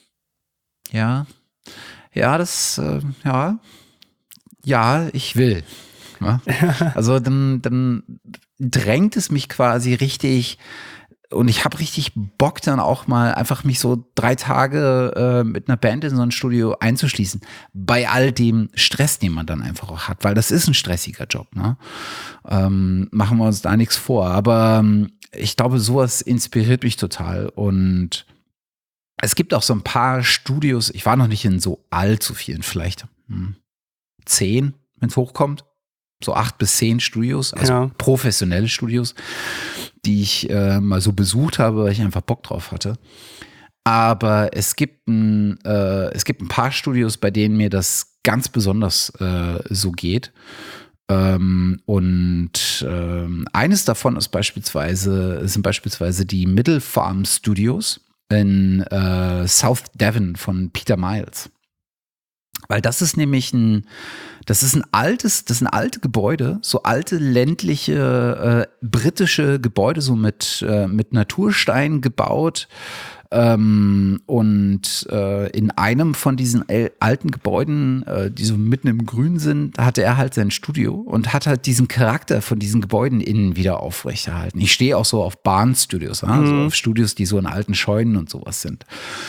ja, ja, das, äh, ja, ja, ich will. Ja? Also dann, dann drängt es mich quasi richtig. Und ich habe richtig Bock, dann auch mal einfach mich so drei Tage äh, mit einer Band in so ein Studio einzuschließen. Bei all dem Stress, den man dann einfach auch hat, weil das ist ein stressiger Job. Ne? Ähm, machen wir uns da nichts vor. Aber ähm, ich glaube, sowas inspiriert mich total. Und es gibt auch so ein paar Studios, ich war noch nicht in so allzu vielen, vielleicht hm, zehn, wenn es hochkommt. So acht bis zehn Studios, also Ja. professionelle Studios, die ich äh, mal so besucht habe, weil ich einfach Bock drauf hatte. Aber es gibt ein, äh, es gibt ein paar Studios, bei denen mir das ganz besonders äh, so geht. Ähm, und ähm, eines davon ist beispielsweise, sind beispielsweise die Middle Farm Studios in äh, South Devon von Peter Miles. Weil das ist nämlich ein, das ist ein altes, das sind alte Gebäude, so alte ländliche äh, britische Gebäude, so mit, äh, mit Naturstein gebaut. Ähm, und äh, in einem von diesen el- alten Gebäuden, äh, die so mitten im Grün sind, hatte er halt sein Studio und hat halt diesen Charakter von diesen Gebäuden innen wieder aufrechterhalten. Ich stehe auch so auf Bahnstudios, ja? Also auf Studios, die so in alten Scheunen und sowas sind.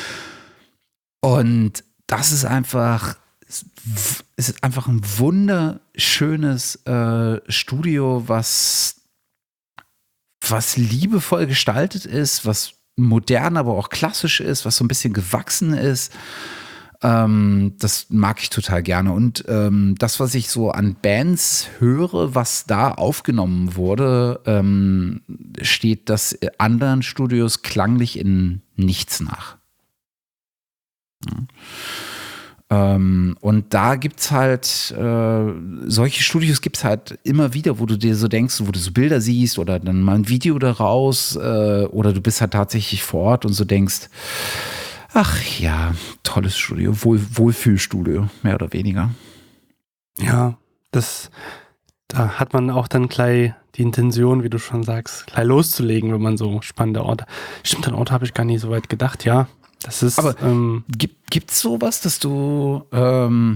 Und das ist einfach, es ist einfach ein wunderschönes äh, Studio, was, was liebevoll gestaltet ist, was modern, aber auch klassisch ist, was so ein bisschen gewachsen ist. Ähm, das mag ich total gerne. Und ähm, das, was ich so an Bands höre, was da aufgenommen wurde, ähm, steht das anderen Studios klanglich in nichts nach. Ja. Ähm, und da gibt's halt, äh, solche Studios gibt's halt immer wieder, wo du dir so denkst, wo du so Bilder siehst oder dann mal ein Video daraus äh, oder du bist halt tatsächlich vor Ort und so denkst, ach ja, tolles Studio, Wohl, Wohlfühlstudio, mehr oder weniger. Ja, das, da hat man auch dann gleich die Intention, wie du schon sagst, gleich loszulegen, wenn man so spannende Orte. Stimmt, an Ort habe ich gar nicht so weit gedacht, ja. Das ist, aber ähm, gibt, gibt's sowas, dass du, ähm,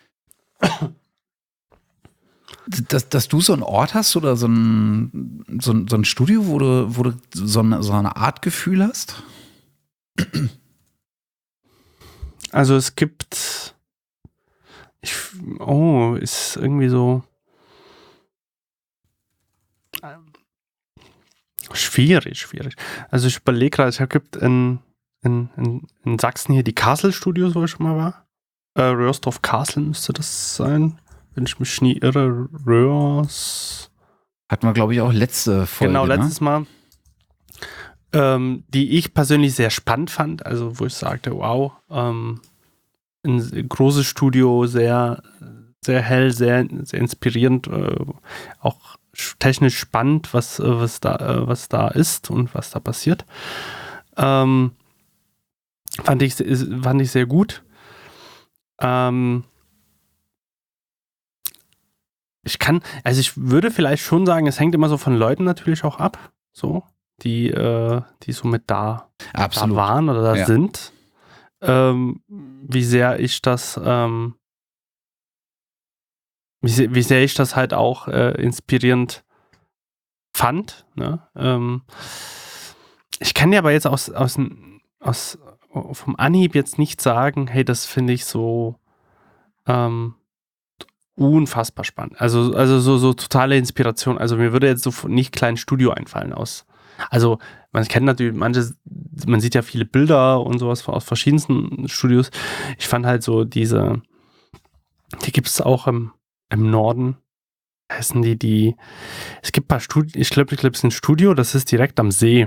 dass, dass du so einen Ort hast oder so ein, so ein, so ein Studio, wo du, wo du so eine, so eine Art Gefühl hast? also es gibt, ich, oh, ist irgendwie so ähm, schwierig, schwierig. Also ich überlege gerade, es gibt in In, in, in Sachsen hier die Castle Studios, wo ich schon mal war. Äh, Röhrsdorf Castle müsste das sein, wenn ich mich nie irre. Röhrs. Hatten wir, glaube ich, auch letzte Folge. Genau, letztes ne? Mal. Ähm, die ich persönlich sehr spannend fand, also wo ich sagte, wow, ähm, ein großes Studio, sehr, sehr hell, sehr, sehr inspirierend, äh, auch technisch spannend, was, äh, was, da, äh, was da ist und was da passiert. Ähm, Fand ich, fand ich sehr gut. Ähm, ich kann, also ich würde vielleicht schon sagen, es hängt immer so von Leuten natürlich auch ab, so, die, äh, die so mit da, Absolut. da waren oder da Ja. sind. Ähm, wie sehr ich das, ähm, wie, sehr, wie sehr ich das halt auch äh, inspirierend fand. Ne? Ähm, ich kann dir aber jetzt aus, aus, aus vom Anhieb jetzt nicht sagen, hey, das finde ich so ähm, unfassbar spannend. Also, also so, so totale Inspiration. Also mir würde jetzt so nicht klein Studio einfallen aus. Also man kennt natürlich manche, man sieht ja viele Bilder und sowas aus verschiedensten Studios. Ich fand halt so diese, die gibt es auch im, im Norden. Heißen die, die, es gibt ein paar Studien, ich glaube, ich glaube, es ist ein Studio, das ist direkt am See.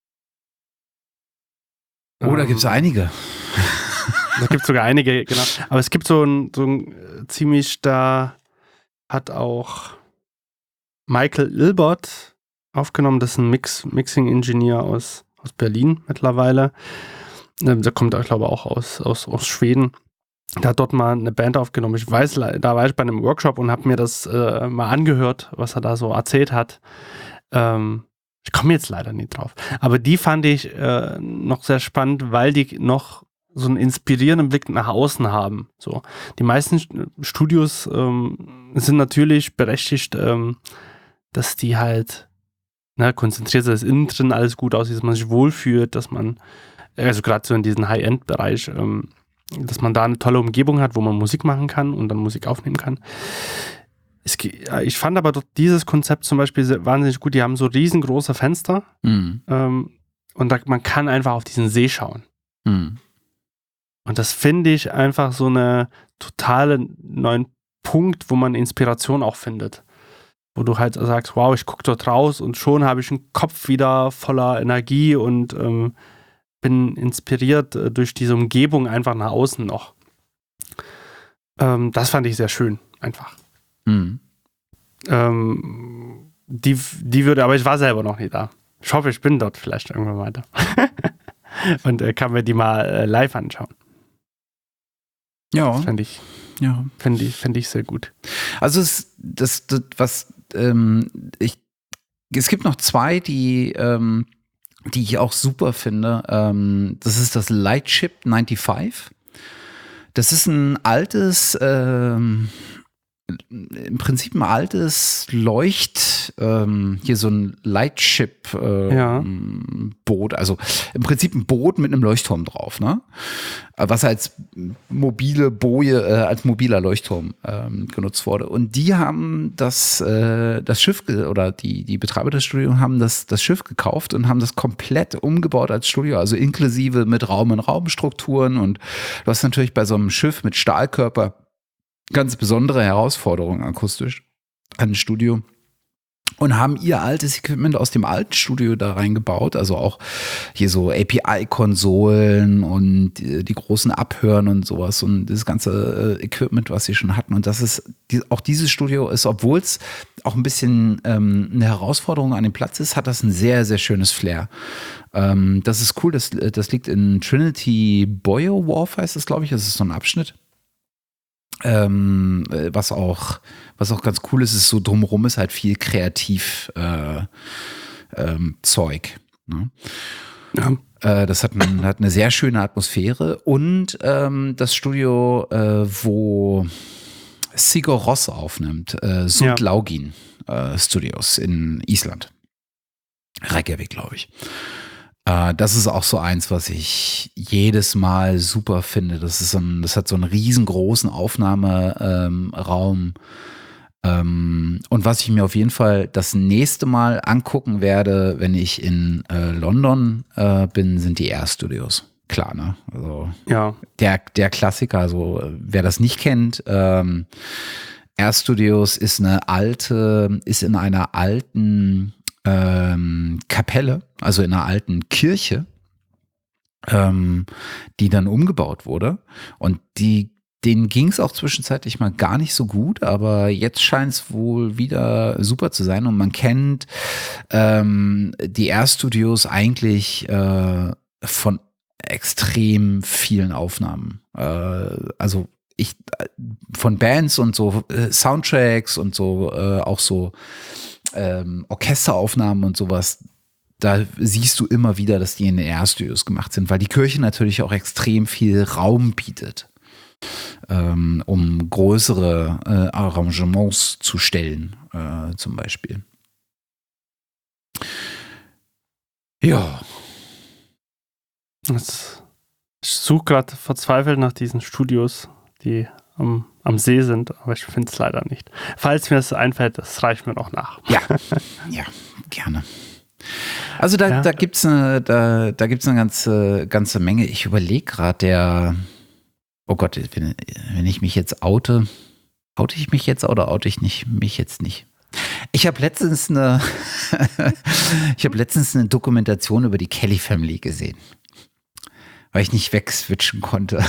Oh, da gibt es einige. Da gibt es sogar einige, genau. Aber es gibt so ein, so ein ziemlich, da hat auch Michael Ilbert aufgenommen, das ist ein Mix, Mixing-Ingenieur aus, aus Berlin mittlerweile. Der kommt, ich glaube, auch aus, aus, aus Schweden. Der hat dort mal eine Band aufgenommen. Ich weiß, da war ich bei einem Workshop und habe mir das äh, mal angehört, was er da so erzählt hat. Ähm, ich komme jetzt leider nicht drauf. Aber die fand ich äh, noch sehr spannend, weil die noch so einen inspirierenden Blick nach außen haben. So. Die meisten Studios ähm, sind natürlich berechtigt, ähm, dass die halt ne, konzentriert sind, dass innen drin alles gut aussieht, dass man sich wohlfühlt, dass man, also gerade so in diesem High-End-Bereich, ähm, dass man da eine tolle Umgebung hat, wo man Musik machen kann und dann Musik aufnehmen kann. Es, ich fand aber dort dieses Konzept zum Beispiel sehr, wahnsinnig gut. Die haben so riesengroße Fenster Mhm. ähm, und da, man kann einfach auf diesen See schauen. Mhm. Und das finde ich einfach so eine totale neuen Punkt, wo man Inspiration auch findet. Wo du halt sagst, wow, ich gucke dort raus und schon habe ich einen Kopf wieder voller Energie und ähm, bin inspiriert äh, durch diese Umgebung einfach nach außen noch. Ähm, das fand ich sehr schön, einfach. Mhm. Ähm, die, die würde, aber ich war selber noch nicht da. Ich hoffe, ich bin dort vielleicht irgendwann weiter. Und äh, kann mir die mal äh, live anschauen. Ja. Das fände ich, ja. fänd ich, fänd ich sehr gut. Also es, das, das, was ähm, ich, es gibt noch zwei, die, ähm, die ich auch super finde. Ähm, das ist das Lightship fünfundneunzig. Das ist ein altes, ähm, im Prinzip ein altes Leucht, ähm, hier so ein Lightship äh, Ja. Boot, also im Prinzip ein Boot mit einem Leuchtturm drauf, ne? Was als mobile Boje, äh, als mobiler Leuchtturm ähm, genutzt wurde. Und die haben das, äh, das Schiff ge- oder die, die Betreiber des Studios haben das, das Schiff gekauft und haben das komplett umgebaut als Studio, also inklusive mit Raum-in-Raum-Strukturen. Und du hast natürlich bei so einem Schiff mit Stahlkörper ganz besondere Herausforderungen akustisch an ein Studio und haben ihr altes Equipment aus dem alten Studio da reingebaut, also auch hier so A P I-Konsolen und die, die großen Abhören und sowas und das ganze äh, Equipment, was sie schon hatten. Und das ist, die, auch dieses Studio ist, obwohl es auch ein bisschen ähm, eine Herausforderung an dem Platz ist, hat das ein sehr, sehr schönes Flair. Ähm, das ist cool, das, das liegt in Trinity Boyo Wharf, heißt es, glaube ich, das ist so ein Abschnitt. Ähm, was auch, was auch ganz cool ist, ist so drumherum ist halt viel kreativ äh, ähm, Zeug. Ne? Ja. Äh, das hat, ein, hat eine sehr schöne Atmosphäre und ähm, das Studio, äh, wo Sigur Rós aufnimmt, äh, Sundlaugin äh, Studios in Island. Reykjavik, glaube ich. Uh, das ist auch so eins, was ich jedes Mal super finde. Das ist so ein, das hat so einen riesengroßen Aufnahmeraum. Ähm, und was ich mir auf jeden Fall das nächste Mal angucken werde, wenn ich in äh, London äh, bin, sind die Air Studios. Klar, ne? Also Ja. der, der Klassiker, also wer das nicht kennt, ähm, Air Studios ist eine alte, ist in einer alten Ähm, Kapelle, also in einer alten Kirche, ähm, die dann umgebaut wurde. Und die, denen ging es auch zwischenzeitlich mal gar nicht so gut, aber jetzt scheint es wohl wieder super zu sein. Und man kennt ähm, die Air Studios eigentlich äh, von extrem vielen Aufnahmen. Äh, also ich von Bands und so äh, Soundtracks und so äh, auch so ähm, Orchesteraufnahmen und sowas. Da siehst du immer wieder, dass die in den R Studios gemacht sind, weil die Kirche natürlich auch extrem viel Raum bietet, ähm, um größere äh, Arrangements zu stellen, äh, zum Beispiel. Ja. Das, ich suche gerade verzweifelt nach diesen Studios, die am, am See sind, aber ich finde es leider nicht. Falls mir das einfällt, das reicht mir noch nach. Ja, ja, gerne. Also da, Ja. da gibt es eine, da, da gibt's eine ganze, ganze Menge. Ich überlege gerade, der, oh Gott, wenn, wenn ich mich jetzt oute, oute ich mich jetzt oder oute ich nicht, mich jetzt nicht? Ich habe letztens eine, ich habe letztens eine Dokumentation über die Kelly Family gesehen, weil ich nicht wegswitchen konnte.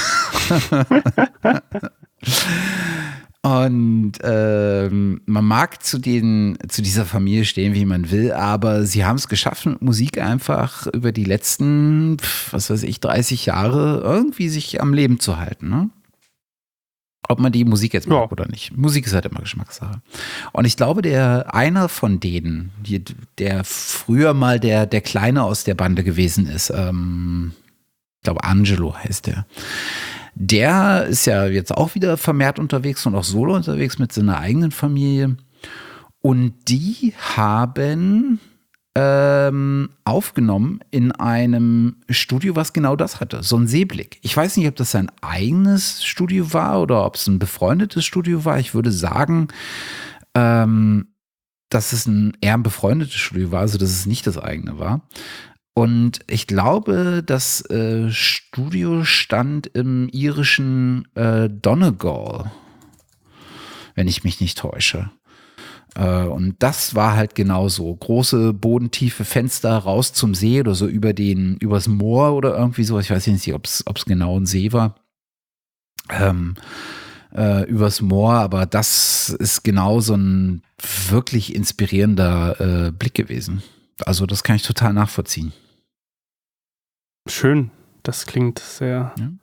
Und ähm, man mag zu, den, zu dieser Familie stehen, wie man will, aber sie haben es geschafft, mit Musik einfach über die letzten, was weiß ich, dreißig Jahre irgendwie sich am Leben zu halten. Ne? Ob man die Musik jetzt mag ja. oder nicht. Musik ist halt immer Geschmackssache. Und ich glaube, der einer von denen, die, der früher mal der, der Kleine aus der Bande gewesen ist, ähm, ich glaube Angelo heißt der, der ist ja jetzt auch wieder vermehrt unterwegs und auch solo unterwegs mit seiner eigenen Familie. Und die haben ähm, aufgenommen in einem Studio, was genau das hatte. So ein Seeblick. Ich weiß nicht, ob das sein eigenes Studio war oder ob es ein befreundetes Studio war. Ich würde sagen, ähm, dass es ein eher ein befreundetes Studio war, also dass es nicht das eigene war. Und ich glaube, das äh, Studio stand im irischen äh, Donegal, wenn ich mich nicht täusche. Äh, und das war halt genauso. Große, bodentiefe Fenster raus zum See oder so über den, übers Moor oder irgendwie so. Ich weiß nicht, ob es genau ein See war. Ähm, äh, übers Moor, aber das ist genau so ein wirklich inspirierender äh, Blick gewesen. Also das kann ich total nachvollziehen. Schön, das klingt sehr... Ja.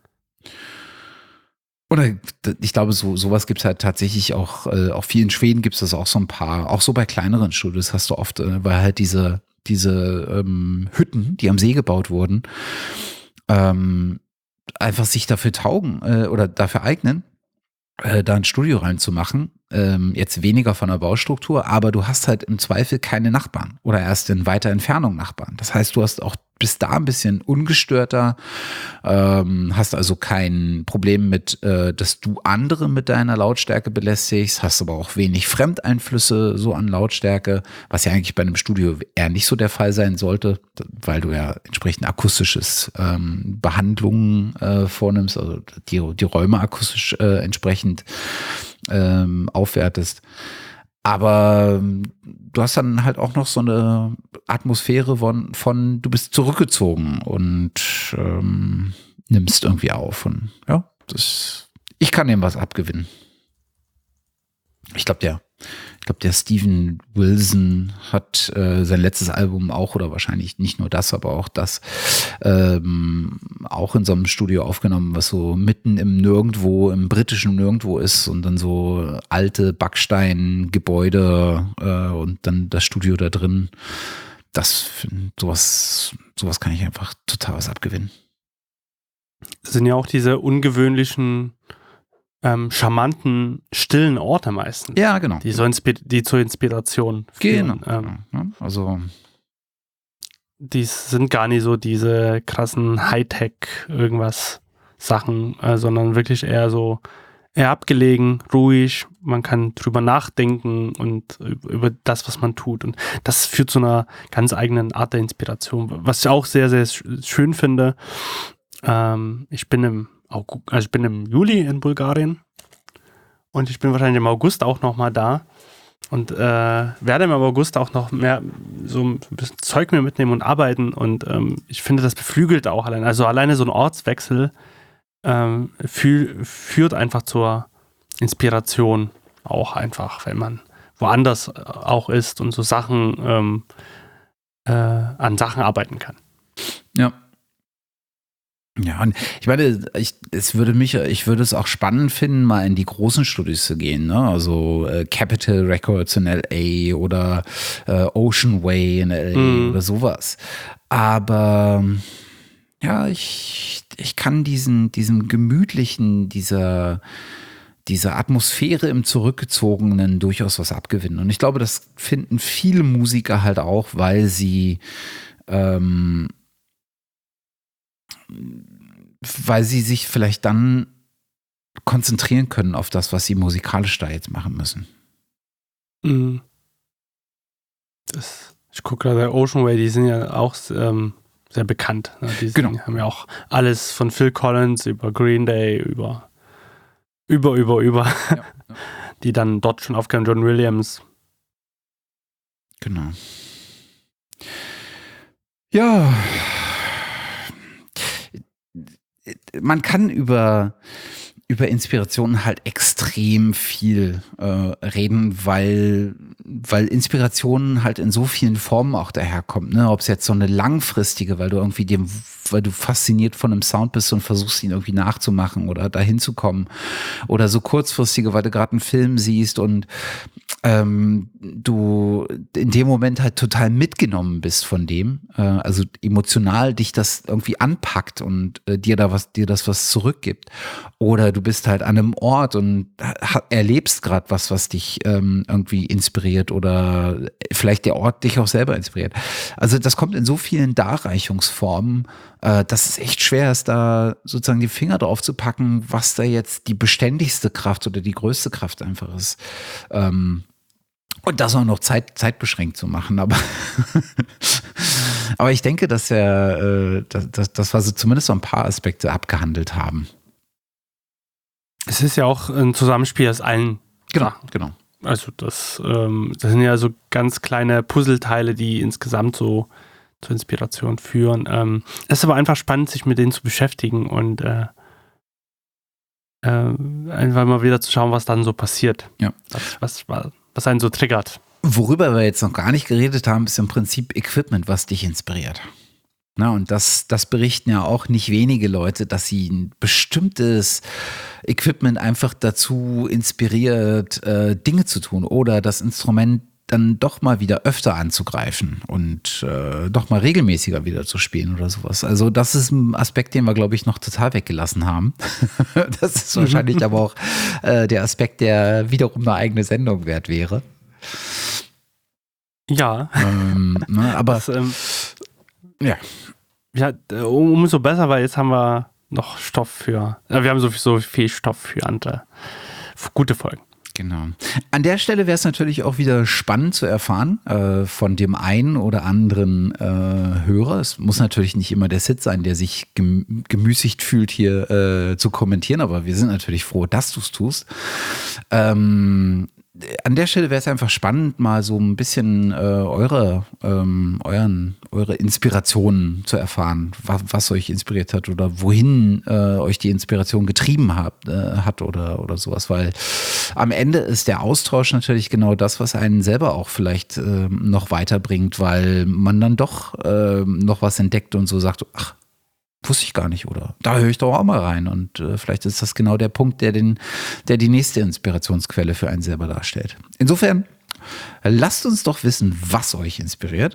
Oder ich glaube, so sowas gibt es halt tatsächlich auch, äh, auch viel in Schweden gibt es das auch so ein paar, auch so bei kleineren Studios hast du oft, äh, weil halt diese, diese ähm, Hütten, die am See gebaut wurden, ähm, einfach sich dafür taugen äh, oder dafür eignen, äh, da ein Studio reinzumachen. Ähm, jetzt weniger von der Baustruktur, aber du hast halt im Zweifel keine Nachbarn oder erst in weiter Entfernung Nachbarn. Das heißt, du hast auch bis da ein bisschen ungestörter, ähm, hast also kein Problem mit, äh, dass du andere mit deiner Lautstärke belästigst, hast aber auch wenig Fremdeinflüsse so an Lautstärke, was ja eigentlich bei einem Studio eher nicht so der Fall sein sollte, weil du ja entsprechend akustisches ähm, Behandlungen äh, vornimmst, also die, die Räume akustisch äh, entsprechend ähm, aufwertest. Aber du hast dann halt auch noch so eine Atmosphäre von, von du bist zurückgezogen und ähm, nimmst irgendwie auf. Und ja, das, ich kann dem was abgewinnen. Ich glaube, der, ich glaube, der Steven Wilson hat äh, sein letztes Album auch, oder wahrscheinlich nicht nur das, aber auch das, ähm, auch in so einem Studio aufgenommen, was so mitten im Nirgendwo, im britischen Nirgendwo ist und dann so alte Backsteingebäude äh, und dann das Studio da drin. Das, sowas, sowas kann ich einfach total was abgewinnen. Das sind ja auch diese ungewöhnlichen Ähm, charmanten, stillen Orte meistens. Ja, genau. Die, so inspi- die zur Inspiration führen. Genau. Ähm, also die sind gar nicht so diese krassen Hightech irgendwas Sachen, äh, sondern wirklich eher so eher abgelegen, ruhig. Man kann drüber nachdenken und über das, was man tut. Und das führt zu einer ganz eigenen Art der Inspiration, was ich auch sehr, sehr schön finde. Ähm, ich bin im Also ich bin im Juli in Bulgarien und ich bin wahrscheinlich im August auch noch mal da und äh, werde im August auch noch mehr so ein bisschen Zeug mir mitnehmen und arbeiten und ähm, ich finde, das beflügelt auch allein. Also alleine so ein Ortswechsel ähm, fühl, führt einfach zur Inspiration auch einfach, wenn man woanders auch ist und so Sachen ähm, äh, an Sachen arbeiten kann. Ja. Ja, und ich meine, ich, es würde mich, ich würde es auch spannend finden, mal in die großen Studios zu gehen, ne? Also äh, Capitol Records in L A oder äh, Ocean Way in L A mhm. oder sowas. Aber ja, ich, ich kann diesen, diesem gemütlichen, dieser, dieser Atmosphäre im Zurückgezogenen durchaus was abgewinnen. Und ich glaube, das finden viele Musiker halt auch, weil sie ähm, weil sie sich vielleicht dann konzentrieren können auf das, was sie musikalisch da jetzt machen müssen. Mhm. Das, ich gucke gerade, Ocean Way, die sind ja auch ähm, sehr bekannt. Ne? Die genau. sind, haben ja auch alles von Phil Collins über Green Day, über über, über, über, ja, ja. die dann dort schon aufkamen, John Williams. Genau. Ja, man kann über, über Inspirationen halt extrem viel äh, reden, weil, weil Inspiration halt in so vielen Formen auch daherkommt. Ne? Ob es jetzt so eine langfristige, weil du irgendwie dem, weil du fasziniert von einem Sound bist und versuchst ihn irgendwie nachzumachen oder dahin zu kommen. Oder so kurzfristige, weil du gerade einen Film siehst und ähm, du in dem Moment halt total mitgenommen bist von dem, äh, also emotional dich das irgendwie anpackt und äh, dir da was, dir das was zurückgibt. Oder du bist halt an einem Ort und ha- erlebst gerade was, was dich ähm, irgendwie inspiriert oder vielleicht der Ort dich auch selber inspiriert. Also das kommt in so vielen Darreichungsformen, äh, dass es echt schwer ist, da sozusagen die Finger drauf zu packen, was da jetzt die beständigste Kraft oder die größte Kraft einfach ist. Ähm, Und das auch noch zeit, zeitbeschränkt zu machen. Aber, aber ich denke, dass wir, äh, dass, dass wir so zumindest so ein paar Aspekte abgehandelt haben. Es ist ja auch ein Zusammenspiel aus allen. Genau, Sachen. genau. Also das, ähm, das sind ja so ganz kleine Puzzleteile, die insgesamt so zur Inspiration führen. Ähm, es ist aber einfach spannend, sich mit denen zu beschäftigen und äh, äh, einfach mal wieder zu schauen, was dann so passiert. Ja. Was, was, was was einen so triggert. Worüber wir jetzt noch gar nicht geredet haben, ist im Prinzip Equipment, was dich inspiriert. Na, und das, das berichten ja auch nicht wenige Leute, dass sie ein bestimmtes Equipment einfach dazu inspiriert, äh, Dinge zu tun oder das Instrument dann doch mal wieder öfter anzugreifen und äh, doch mal regelmäßiger wieder zu spielen oder sowas. Also das ist ein Aspekt, den wir, glaube ich, noch total weggelassen haben. Das ist wahrscheinlich aber auch äh, der Aspekt, der wiederum eine eigene Sendung wert wäre. Ja. Ähm, ne, aber das, ähm, ja. Ja, umso besser, weil jetzt haben wir noch Stoff für, äh, wir haben so, so viel Stoff für andere für gute Folgen. Genau. An der Stelle wäre es natürlich auch wieder spannend zu erfahren äh, von dem einen oder anderen äh, Hörer. Es muss natürlich nicht immer der Sid sein, der sich gem- gemüßigt fühlt, hier äh, zu kommentieren, aber wir sind natürlich froh, dass du es tust. Ähm, an der Stelle wäre es einfach spannend, mal so ein bisschen äh, eure, ähm, euren, eure Inspirationen zu erfahren, was, was euch inspiriert hat oder wohin äh, euch die Inspiration getrieben hat, äh, hat oder, oder sowas, weil am Ende ist der Austausch natürlich genau das, was einen selber auch vielleicht äh, noch weiterbringt, weil man dann doch äh, noch was entdeckt und so sagt, ach, wusste ich gar nicht, oder da höre ich doch auch mal rein und äh, vielleicht ist das genau der Punkt, der, den, der die nächste Inspirationsquelle für einen selber darstellt. Insofern, lasst uns doch wissen, was euch inspiriert.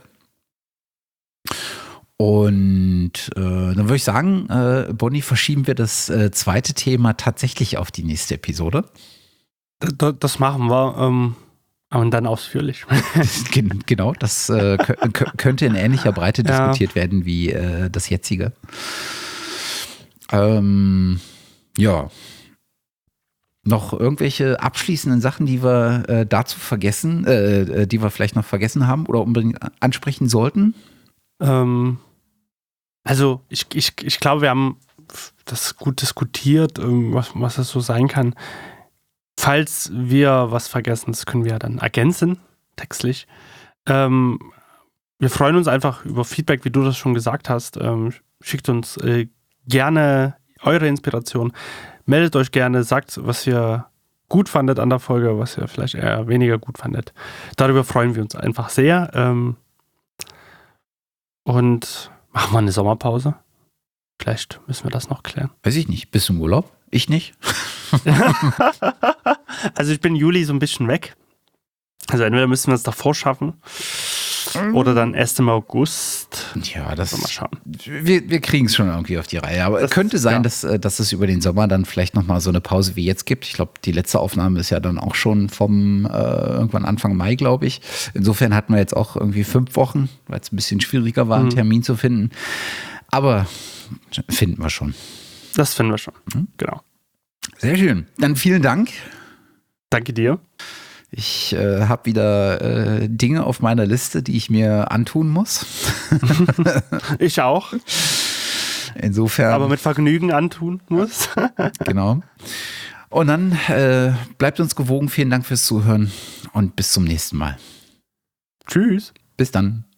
Und äh, dann würde ich sagen, äh, Bonnie, verschieben wir das äh, zweite Thema tatsächlich auf die nächste Episode. Das, das machen wir. Ähm Und dann ausführlich. Genau, das äh, k- könnte in ähnlicher Breite ja. diskutiert werden wie äh, das jetzige. Ähm, ja. Noch irgendwelche abschließenden Sachen, die wir äh, dazu vergessen, äh, die wir vielleicht noch vergessen haben oder unbedingt ansprechen sollten? Ähm, also ich, ich, ich glaube, wir haben das gut diskutiert, was, was das so sein kann. Falls wir was vergessen, das können wir ja dann ergänzen, textlich. Ähm, wir freuen uns einfach über Feedback, wie du das schon gesagt hast. Ähm, schickt uns äh, gerne eure Inspiration. Meldet euch gerne, sagt, was ihr gut fandet an der Folge, was ihr vielleicht eher weniger gut fandet. Darüber freuen wir uns einfach sehr. Ähm, und machen wir eine Sommerpause. Vielleicht müssen wir das noch klären. Weiß ich nicht. Bist du im Urlaub? Ich nicht. Also ich bin Juli so ein bisschen weg. Also entweder müssen wir es davor schaffen oder dann erst im August. Ja, das. Mal schauen. Wir, wir kriegen es schon irgendwie auf die Reihe. Aber es Das- könnte sein, ja. dass, äh, dass es über den Sommer dann vielleicht nochmal so eine Pause wie jetzt gibt. Ich glaube, die letzte Aufnahme ist ja dann auch schon vom äh, irgendwann Anfang Mai, glaube ich. Insofern hatten wir jetzt auch irgendwie fünf Wochen, weil es ein bisschen schwieriger war, einen Mhm. Termin zu finden. Aber finden wir schon. Das finden wir schon. Mhm. Genau. Sehr schön. Dann vielen Dank. Danke dir. Ich äh, habe wieder äh, Dinge auf meiner Liste, die ich mir antun muss. Ich auch. Insofern. Aber mit Vergnügen antun muss. Genau. Und dann äh, bleibt uns gewogen. Vielen Dank fürs Zuhören und bis zum nächsten Mal. Tschüss. Bis dann.